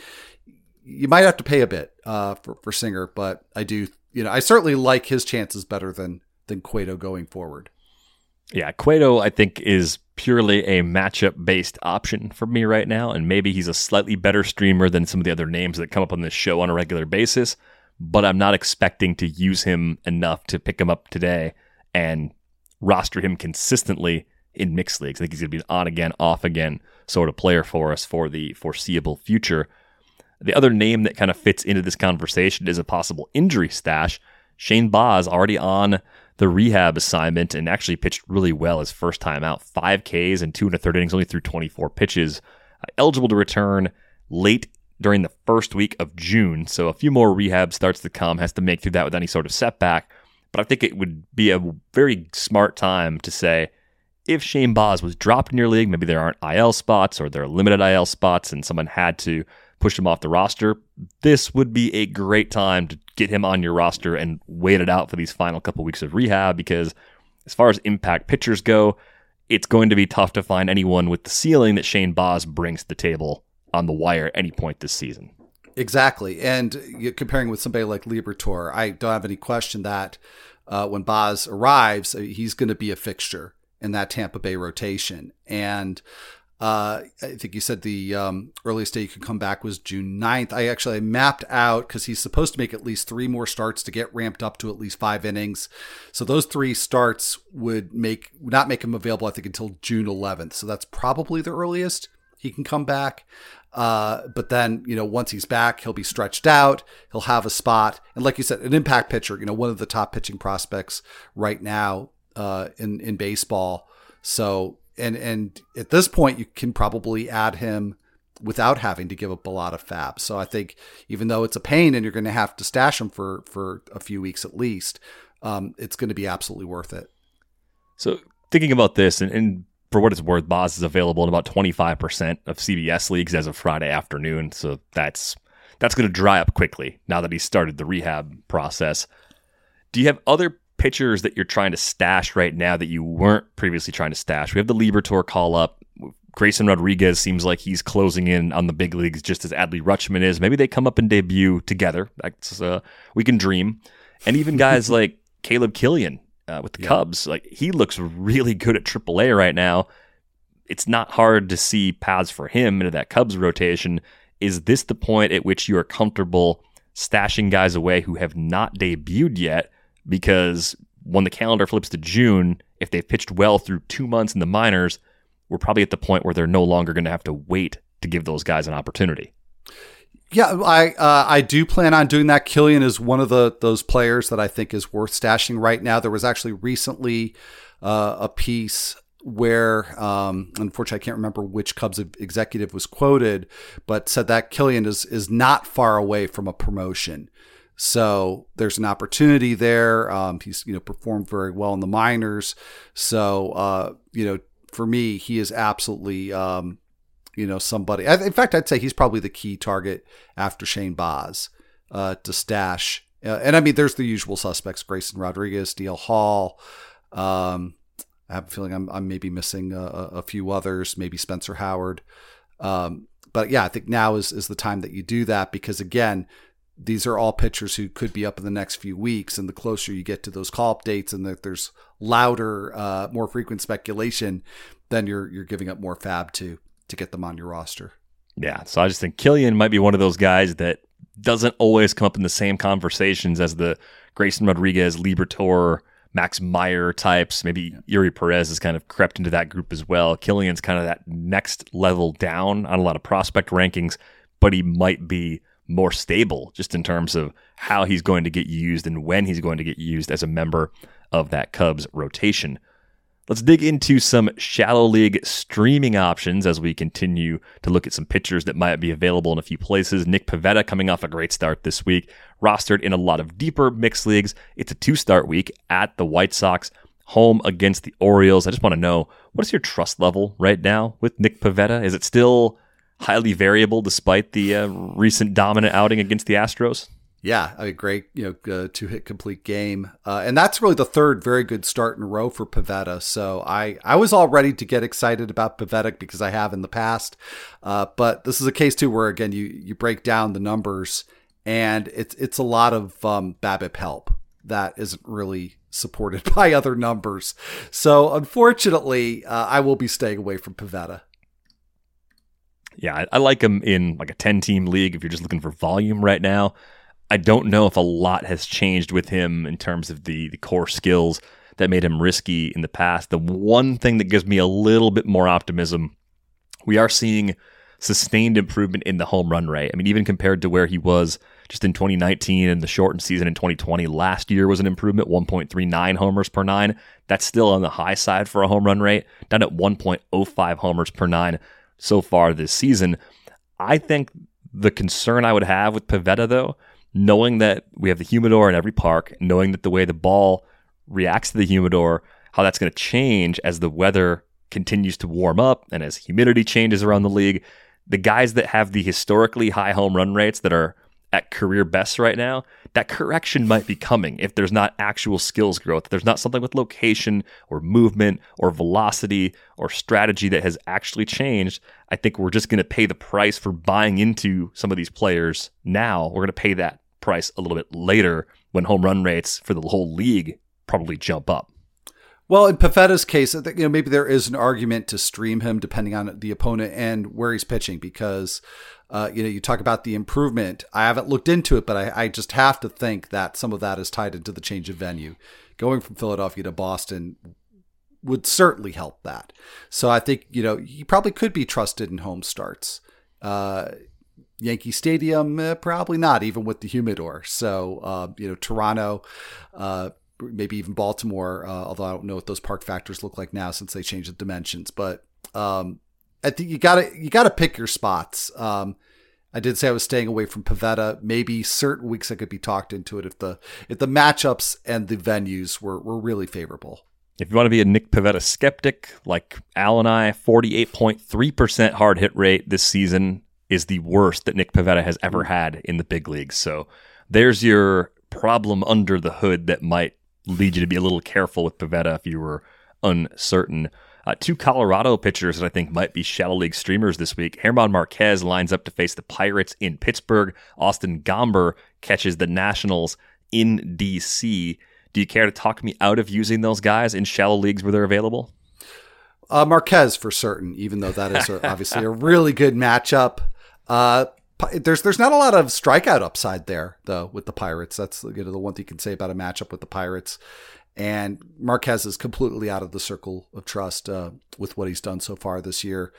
You might have to pay a bit uh, for, for Singer, but I do, you know, I certainly like his chances better than than Cueto going forward. Yeah, Cueto, I think, is purely a matchup-based option for me right now, and maybe he's a slightly better streamer than some of the other names that come up on this show on a regular basis, but I'm not expecting to use him enough to pick him up today and roster him consistently in mixed leagues. I think he's going to be an on-again, off-again sort of player for us for the foreseeable future. The other name that kind of fits into this conversation is a possible injury stash. Shane Baz already on the rehab assignment and actually pitched really well his first time out. Five Ks and two and a third innings, only threw twenty-four pitches. Uh, eligible to return late during the first week of June. So a few more rehab starts to come. Has to make through that with any sort of setback. But I think it would be a very smart time to say, if Shane Baz was dropped in your league, maybe there aren't I L spots or there are limited I L spots and someone had to push him off the roster, this would be a great time to get him on your roster and wait it out for these final couple weeks of rehab, because as far as impact pitchers go, it's going to be tough to find anyone with the ceiling that Shane Baz brings to the table on the wire at any point this season. Exactly. And you're comparing with somebody like Liberatore, I don't have any question that uh, when Baz arrives, he's going to be a fixture in that Tampa Bay rotation. And Uh, I think you said the um, earliest day you could come back was June ninth. I actually mapped out because he's supposed to make at least three more starts to get ramped up to at least five innings. So those three starts would make would not make him available, I think, until June eleventh. So that's probably the earliest he can come back. Uh, but then, you know, once he's back, he'll be stretched out. He'll have a spot. And like you said, an impact pitcher, you know, one of the top pitching prospects right now uh, in, in baseball. So And and at this point, you can probably add him without having to give up a lot of fab. So I think even though it's a pain and you're going to have to stash them for, for a few weeks at least, um, it's going to be absolutely worth it. So thinking about this, and, and for what it's worth, Boz is available in about twenty-five percent of C B S leagues as of Friday afternoon. So that's that's going to dry up quickly now that he's started the rehab process. Do you have other pitchers that you're trying to stash right now that you weren't previously trying to stash? We have the Liberatore call up. Grayson Rodriguez seems like he's closing in on the big leagues just as Adley Rutschman is. Maybe they come up and debut together. That's, uh, we can dream. And even guys like Caleb Killian uh, with the yeah. Cubs, like he looks really good at triple A right now. It's not hard to see paths for him into that Cubs rotation. Is this the point at which you are comfortable stashing guys away who have not debuted yet? Because when the calendar flips to June, if they've pitched well through two months in the minors, we're probably at the point where they're no longer going to have to wait to give those guys an opportunity. Yeah, I uh, I do plan on doing that. Killian is one of the those players that I think is worth stashing right now. There was actually recently uh, a piece where, um, unfortunately, I can't remember which Cubs executive was quoted, but said that Killian is is not far away from a promotion. So there's an opportunity there. Um, he's you know performed very well in the minors. So uh, you know. For me, he is absolutely, um, you know, somebody. In fact, I'd say he's probably the key target after Shane Baz uh, to stash. Uh, and I mean, there's the usual suspects: Grayson Rodriguez, D L Hall. Um, I have a feeling I'm, I'm maybe missing a, a few others, maybe Spencer Howard. Um, but yeah, I think now is is the time that you do that because again, these are all pitchers who could be up in the next few weeks. And the closer you get to those call-up dates and that there's louder, uh, more frequent speculation, then you're you're giving up more fab to to get them on your roster. Yeah, so I just think Killian might be one of those guys that doesn't always come up in the same conversations as the Grayson Rodriguez, Liberatore, Max Meyer types. Maybe Yuri Perez has kind of crept into that group as well. Killian's kind of that next level down on a lot of prospect rankings, but he might be more stable just in terms of how he's going to get used and when he's going to get used as a member of that Cubs rotation. Let's dig into some shallow league streaming options as we continue to look at some pitchers that might be available in a few places. Nick Pivetta coming off a great start this week, rostered in a lot of deeper mixed leagues. It's a two-start week at the White Sox, home against the Orioles. I just want to know, what is your trust level right now with Nick Pivetta? Is it still highly variable despite the uh, recent dominant outing against the Astros? Yeah, I mean, great, you know, uh, two-hit complete game. Uh, and that's really the third very good start in a row for Pivetta. So I, I was all ready to get excited about Pivetta because I have in the past. Uh, but this is a case, too, where, again, you you break down the numbers, and it's, it's a lot of um, BABIP help that isn't really supported by other numbers. So, unfortunately, uh, I will be staying away from Pivetta. Yeah, I, I like him in like a ten-team league if you're just looking for volume right now. I don't know if a lot has changed with him in terms of the, the core skills that made him risky in the past. The one thing that gives me a little bit more optimism, we are seeing sustained improvement in the home run rate. I mean, even compared to where he was just in twenty nineteen and the shortened season in twenty twenty, last year was an improvement, one point three nine homers per nine. That's still on the high side for a home run rate, down at one point oh five homers per nine so far this season. I think the concern I would have with Pivetta, though, knowing that we have the humidor in every park, knowing that the way the ball reacts to the humidor, how that's going to change as the weather continues to warm up and as humidity changes around the league, the guys that have the historically high home run rates that are at career bests right now, that correction might be coming if there's not actual skills growth. If there's not something with location or movement or velocity or strategy that has actually changed, I think we're just going to pay the price for buying into some of these players now. We're going to pay that price a little bit later when home run rates for the whole league probably jump up. Well, in Pivetta's case, I think, you know, maybe there is an argument to stream him depending on the opponent and where he's pitching because, uh, you know, you talk about the improvement. I haven't looked into it, but I, I just have to think that some of that is tied into the change of venue. Going from Philadelphia to Boston would certainly help that. So I think, you know, he probably could be trusted in home starts. Uh, Yankee Stadium, eh, probably not, even with the humidor. So, uh, you know, Toronto, uh, maybe even Baltimore, uh, although I don't know what those park factors look like now since they changed the dimensions. But, um, I think you gotta you gotta pick your spots. Um, I did say I was staying away from Pivetta. Maybe certain weeks I could be talked into it if the if the matchups and the venues were were really favorable. If you want to be a Nick Pivetta skeptic, like Al and I, forty-eight point three percent hard hit rate this season is the worst that Nick Pivetta has ever had in the big leagues. So there's your problem under the hood that might lead you to be a little careful with Pivetta if you were uncertain. Uh, two Colorado pitchers that I think might be Shadow League streamers this week. German Marquez lines up to face the Pirates in Pittsburgh. Austin Gomber catches the Nationals in D C. Do you care to talk me out of using those guys in shallow leagues where they're available? Uh, Marquez for certain, even though that is a, obviously a really good matchup. Uh, there's there's not a lot of strikeout upside there, though, with the Pirates. That's you know, the one thing you can say about a matchup with the Pirates. And Marquez is completely out of the circle of trust uh, with what he's done so far this year.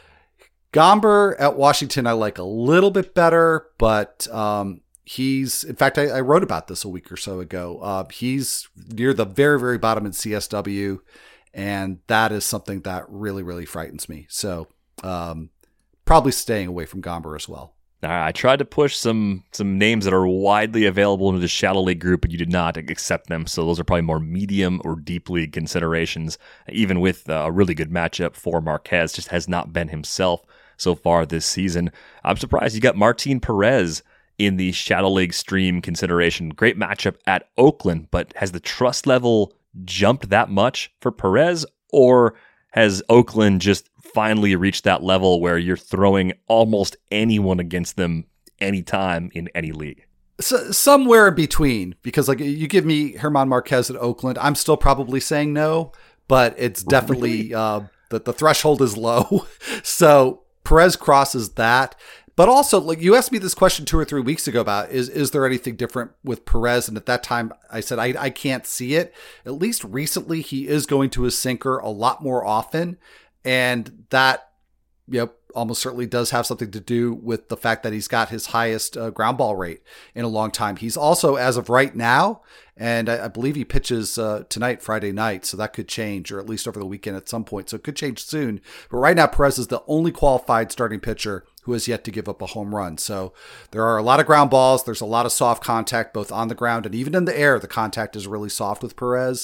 Gomber at Washington, I like a little bit better, but um, he's, in fact, I, I wrote about this a week or so ago. Uh, he's near the very, very bottom in C S W, and that is something that really, really frightens me. So um, probably staying away from Gomber as well. I tried to push some some names that are widely available into the shallow league group, but you did not accept them. So those are probably more medium or deep league considerations. Even with a really good matchup for Marquez, just has not been himself so far this season. I'm surprised you got Martin Perez in the shallow league stream consideration. Great matchup at Oakland, but has the trust level jumped that much for Perez, or has Oakland just finally reached that level where you're throwing almost anyone against them anytime in any league? So, somewhere in between, because like you give me German Marquez at Oakland, I'm still probably saying no, but it's definitely uh, that the threshold is low. So Perez crosses that. But also, like you asked me this question two or three weeks ago about is is there anything different with Perez? And at that time, I said I, I can't see it. At least recently, he is going to his sinker a lot more often. And that, you know, almost certainly does have something to do with the fact that he's got his highest uh, ground ball rate in a long time. He's also, as of right now, and I, I believe he pitches uh, tonight, Friday night, so that could change, or at least over the weekend at some point. So it could change soon. But right now, Perez is the only qualified starting pitcher who has yet to give up a home run. So there are a lot of ground balls. There's a lot of soft contact, both on the ground and even in the air. The contact is really soft with Perez.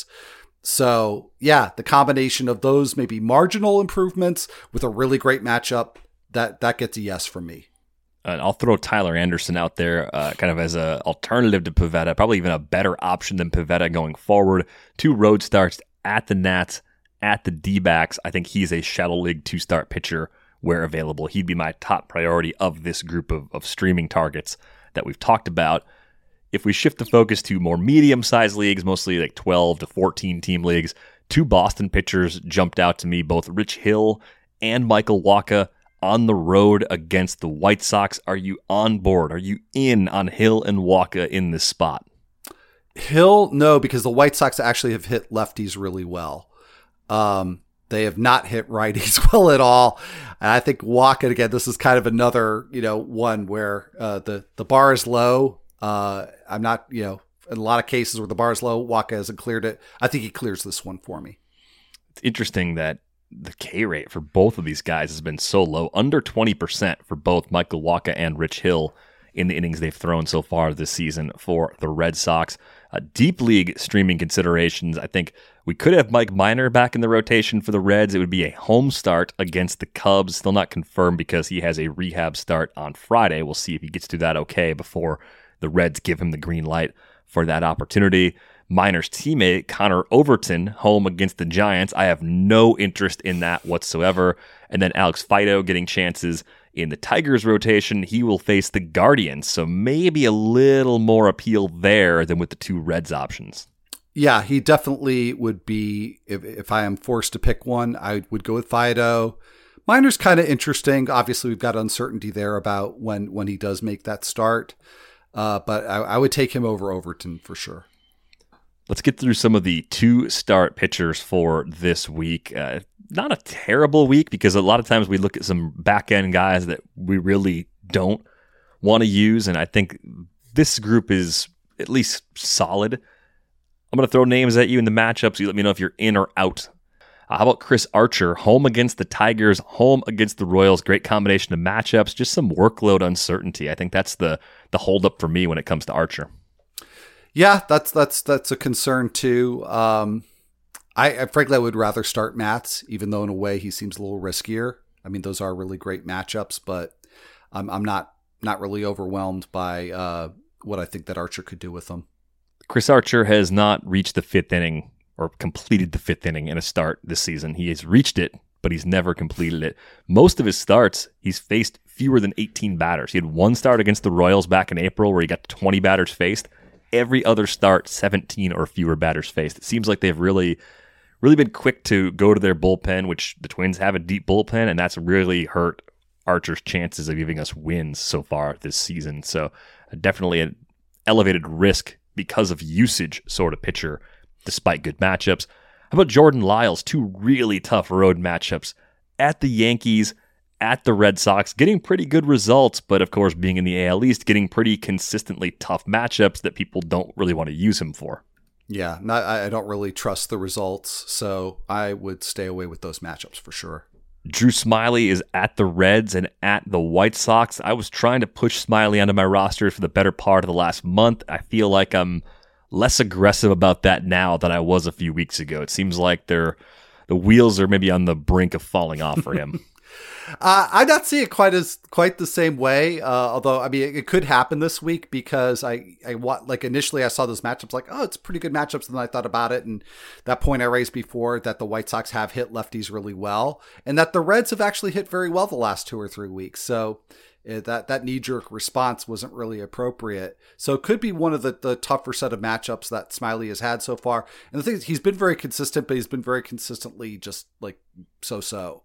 So, yeah, the combination of those maybe marginal improvements with a really great matchup, that that gets a yes from me. And I'll throw Tyler Anderson out there uh, kind of as an alternative to Pivetta, probably even a better option than Pivetta going forward. Two road starts at the Nats, at the D-backs. I think he's a Shadow League two-start pitcher where available. He'd be my top priority of this group of, of streaming targets that we've talked about. If we shift the focus to more medium-sized leagues, mostly like twelve to fourteen team leagues, two Boston pitchers jumped out to me, both Rich Hill and Michael Wacha on the road against the White Sox. Are you on board? Are you in on Hill and Wacha in this spot? Hill, no, because the White Sox actually have hit lefties really well. Um, they have not hit righties well at all. And I think Wacha, again, this is kind of another, you know, one where uh, the, the bar is low. Uh, I'm not, you know, in a lot of cases where the bar is low, Wacha hasn't cleared it. I think he clears this one for me. It's interesting that the K rate for both of these guys has been so low, under twenty percent for both Michael Wacha and Rich Hill in the innings they've thrown so far this season for the Red Sox. Uh, deep league streaming considerations, I think we could have Mike Minor back in the rotation for the Reds. It would be a home start against the Cubs. Still not confirmed because he has a rehab start on Friday. We'll see if he gets through that okay before the Reds give him the green light for that opportunity. Minor's teammate, Connor Overton, home against the Giants. I have no interest in that whatsoever. And then Alex Fido getting chances in the Tigers rotation. He will face the Guardians, so maybe a little more appeal there than with the two Reds options. Yeah, he definitely would be, if, if I am forced to pick one, I would go with Fido. Minor's kind of interesting. Obviously, we've got uncertainty there about when, when he does make that start. Uh, but I, I would take him over Overton for sure. Let's get through some of the two-start pitchers for this week. Uh, not a terrible week because a lot of times we look at some back-end guys that we really don't want to use, and I think this group is at least solid. I'm going to throw names at you in the matchups. You let me know if you're in or out. Uh, how about Chris Archer, home against the Tigers, home against the Royals? Great combination of matchups, just some workload uncertainty. I think that's the the holdup for me when it comes to Archer. Yeah, that's that's that's a concern too. Um, I, I frankly I would rather start Matz, even though in a way he seems a little riskier. I mean, those are really great matchups, but I'm I'm not not really overwhelmed by uh, what I think that Archer could do with them. Chris Archer has not reached the fifth inning or completed the fifth inning in a start this season. He has reached it, but he's never completed it. Most of his starts, he's faced fewer than eighteen batters. He had one start against the Royals back in April where he got twenty batters faced. Every other start, seventeen or fewer batters faced. It seems like they've really, really been quick to go to their bullpen, which the Twins have a deep bullpen, and that's really hurt Archer's chances of giving us wins so far this season. So definitely an elevated risk because of usage sort of pitcher, despite good matchups. How about Jordan Lyles? Two really tough road matchups at the Yankees, at the Red Sox, getting pretty good results, but of course, being in the A L East, getting pretty consistently tough matchups that people don't really want to use him for. Yeah, not, I don't really trust the results, so I would stay away with those matchups for sure. Drew Smyly is at the Reds and at the White Sox. I was trying to push Smyly onto my roster for the better part of the last month. I feel like I'm less aggressive about that now than I was a few weeks ago. It seems like they're the wheels are maybe on the brink of falling off for him. Uh, I not see it quite as quite the same way. Uh, although, I mean, it, it could happen this week because I, I like initially I saw those matchups like, oh, it's pretty good matchups. And then I thought about it. And that point I raised before that the White Sox have hit lefties really well and that the Reds have actually hit very well the last two or three weeks. So uh, that, that knee jerk response wasn't really appropriate. So it could be one of the, the tougher set of matchups that Smyly has had so far. And the thing is, he's been very consistent, but he's been very consistently just like so-so.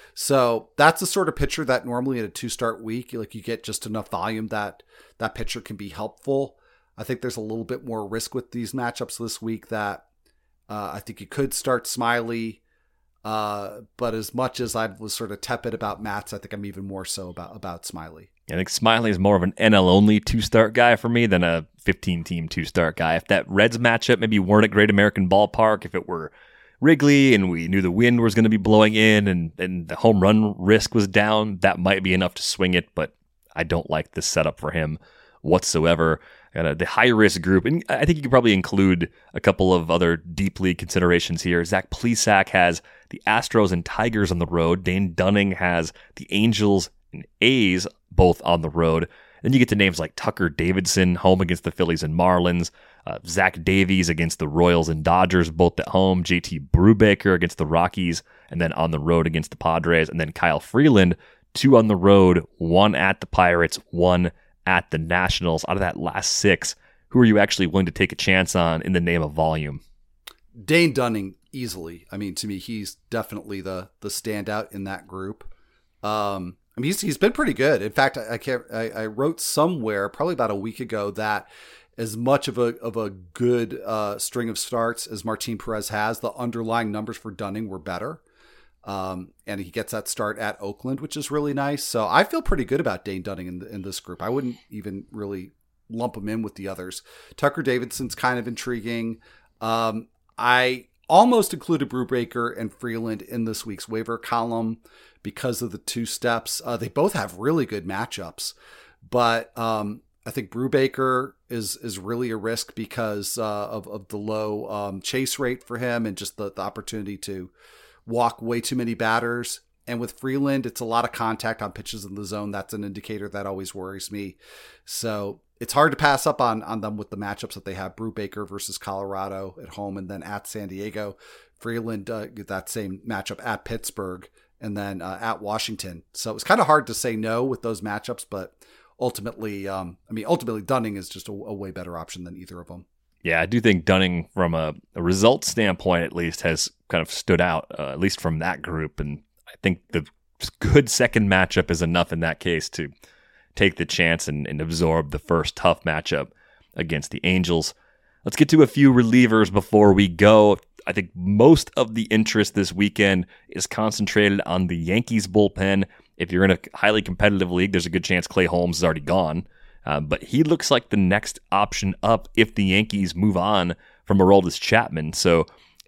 So that's the sort of pitcher that normally in a two-start week, like you get just enough volume that that pitcher can be helpful. I think there's a little bit more risk with these matchups this week that uh, I think you could start Smyly. Uh, but as much as I was sort of tepid about Matz, I think I'm even more so about, about Smyly. I think Smyly is more of an N L-only two-start guy for me than a fifteen-team two-start guy. If that Reds matchup maybe weren't at Great American Ballpark, if it were Wrigley and we knew the wind was going to be blowing in and, and the home run risk was down, that might be enough to swing it, but I don't like this setup for him whatsoever. Uh, the high-risk group, and I think you could probably include a couple of other deep league considerations here. Zach Plesac has the Astros and Tigers on the road. Dane Dunning has the Angels and A's both on the road. Then you get to names like Tucker Davidson, home against the Phillies and Marlins. Uh, Zach Davies against the Royals and Dodgers, both at home. J T Brubaker against the Rockies, and then on the road against the Padres. And then Kyle Freeland, two on the road, one at the Pirates, one at the Nationals. Out of that last six, who are you actually willing to take a chance on in the name of volume? Dane Dunning, easily. I mean, to me, he's definitely the the standout in that group. Um, I mean, he's he's been pretty good. In fact, I, I can't. I, I wrote somewhere probably about a week ago that as much of a of a good uh, string of starts as Martin Perez has, the underlying numbers for Dunning were better. Um, and he gets that start at Oakland, which is really nice. So I feel pretty good about Dane Dunning in, in this group. I wouldn't even really lump him in with the others. Tucker Davidson's kind of intriguing. Um, I almost included Brubaker and Freeland in this week's waiver column because of the two steps. Uh, they both have really good matchups, but um, I think Brubaker is is really a risk because uh, of, of the low um, chase rate for him and just the, the opportunity to walk way too many batters. And with Freeland, it's a lot of contact on pitches in the zone. That's an indicator that always worries me. So it's hard to pass up on, on them with the matchups that they have. Brubaker versus Colorado at home and then at San Diego. Freeland, uh, that same matchup at Pittsburgh and then uh, at Washington. So it's kind of hard to say no with those matchups, but ultimately, um, I mean, ultimately Dunning is just a, a way better option than either of them. Yeah, I do think Dunning, from a, a result standpoint at least, has kind of stood out, uh, at least from that group. And I think the good second matchup is enough in that case to take the chance and, and absorb the first tough matchup against the Angels. Let's get to a few relievers before we go. I think most of the interest this weekend is concentrated on the Yankees bullpen. If you're in a highly competitive league, there's a good chance Clay Holmes is already gone. Uh, but he looks like the next option up if the Yankees move on from Aroldis Chapman. So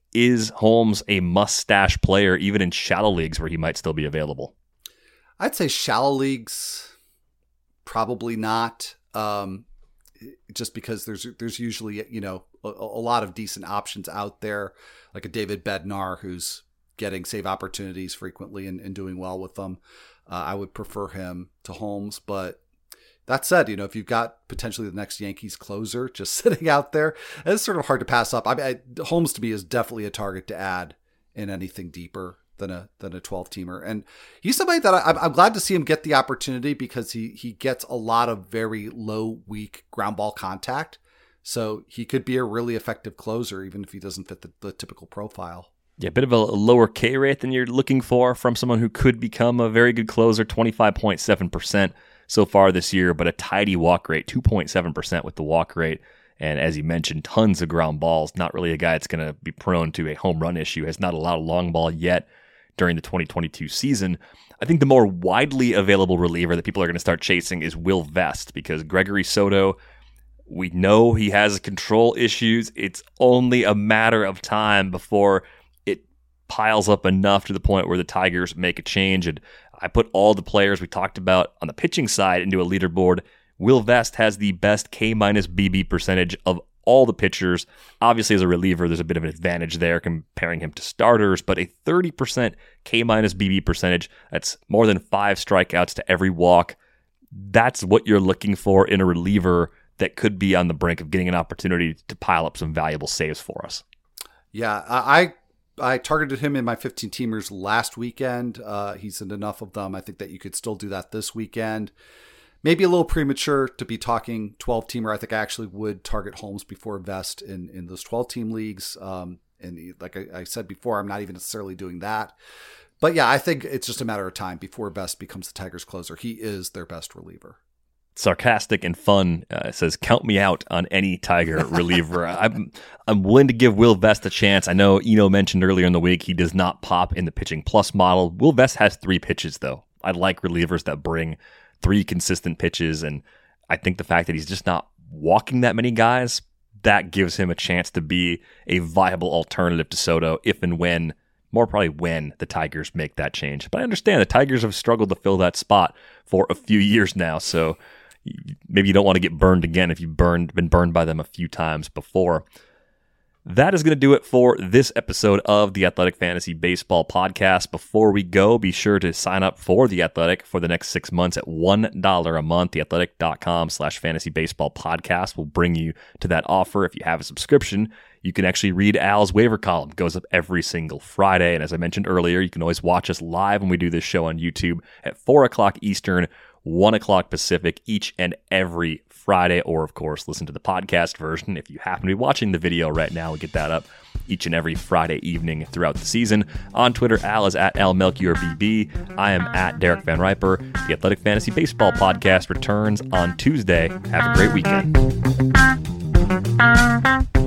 is Holmes a must-stash player even in shallow leagues where he might still be available? I'd say shallow leagues, probably not. Um, just because there's there's usually, you know, a, a lot of decent options out there, like a David Bednar who's getting save opportunities frequently and, and doing well with them. Uh, I would prefer him to Holmes, but that said, you know, if you've got potentially the next Yankees closer just sitting out there, it's sort of hard to pass up. I mean, I, Holmes to me is definitely a target to add in anything deeper than a than a twelve teamer, and he's somebody that I, I'm glad to see him get the opportunity because he he gets a lot of very low, weak ground ball contact, so he could be a really effective closer even if he doesn't fit the, the typical profile. Yeah, a bit of a lower K rate than you're looking for from someone who could become a very good closer, twenty-five point seven percent so far this year, but a tidy walk rate, two point seven percent with the walk rate. And as you mentioned, tons of ground balls. Not really a guy that's going to be prone to a home run issue. Has not allowed a long ball yet during the twenty twenty-two season. I think the more widely available reliever that people are going to start chasing is Will Vest, because Gregory Soto, we know he has control issues. It's only a matter of time before it piles up enough to the point where the Tigers make a change. And I put all the players we talked about on the pitching side into a leaderboard. Will Vest has the best K minus B B percentage of all the pitchers. Obviously, as a reliever, there's a bit of an advantage there comparing him to starters, but a thirty percent K minus B B percentage, that's more than five strikeouts to every walk. That's what you're looking for in a reliever that could be on the brink of getting an opportunity to pile up some valuable saves for us. Yeah, I I targeted him in my fifteen teamers last weekend. Uh, he's in enough of them. I think that you could still do that this weekend. Maybe a little premature to be talking twelve teamer. I think I actually would target Holmes before Vest in, in those twelve team leagues. Um, and like I, I said before, I'm not even necessarily doing that. But yeah, I think it's just a matter of time before Vest becomes the Tigers closer. He is their best reliever. Sarcastic and fun, uh, says, count me out on any Tiger reliever. I'm I'm willing to give Will Vest a chance. I know Eno mentioned earlier in the week he does not pop in the pitching plus model. Will Vest has three pitches, though. I like relievers that bring three consistent pitches, and I think the fact that he's just not walking that many guys, that gives him a chance to be a viable alternative to Soto if and when, more probably when, the Tigers make that change. But I understand the Tigers have struggled to fill that spot for a few years now, so maybe you don't want to get burned again if you've burned, been burned by them a few times before. That is going to do it for this episode of the Athletic Fantasy Baseball Podcast. Before we go, be sure to sign up for The Athletic for the next six months at one dollar a month. theathletic.com slash fantasy baseball podcast will bring you to that offer. If you have a subscription, you can actually read Al's waiver column. It goes up every single Friday. And as I mentioned earlier, you can always watch us live when we do this show on YouTube at four o'clock Eastern, one o'clock Pacific each and every Friday, or of course, listen to the podcast version. If you happen to be watching the video right now, we get that up each and every Friday evening throughout the season. On Twitter, Al is at Al Melchior B B. I am at Derek Van Riper. The Athletic Fantasy Baseball Podcast returns on Tuesday. Have a great weekend.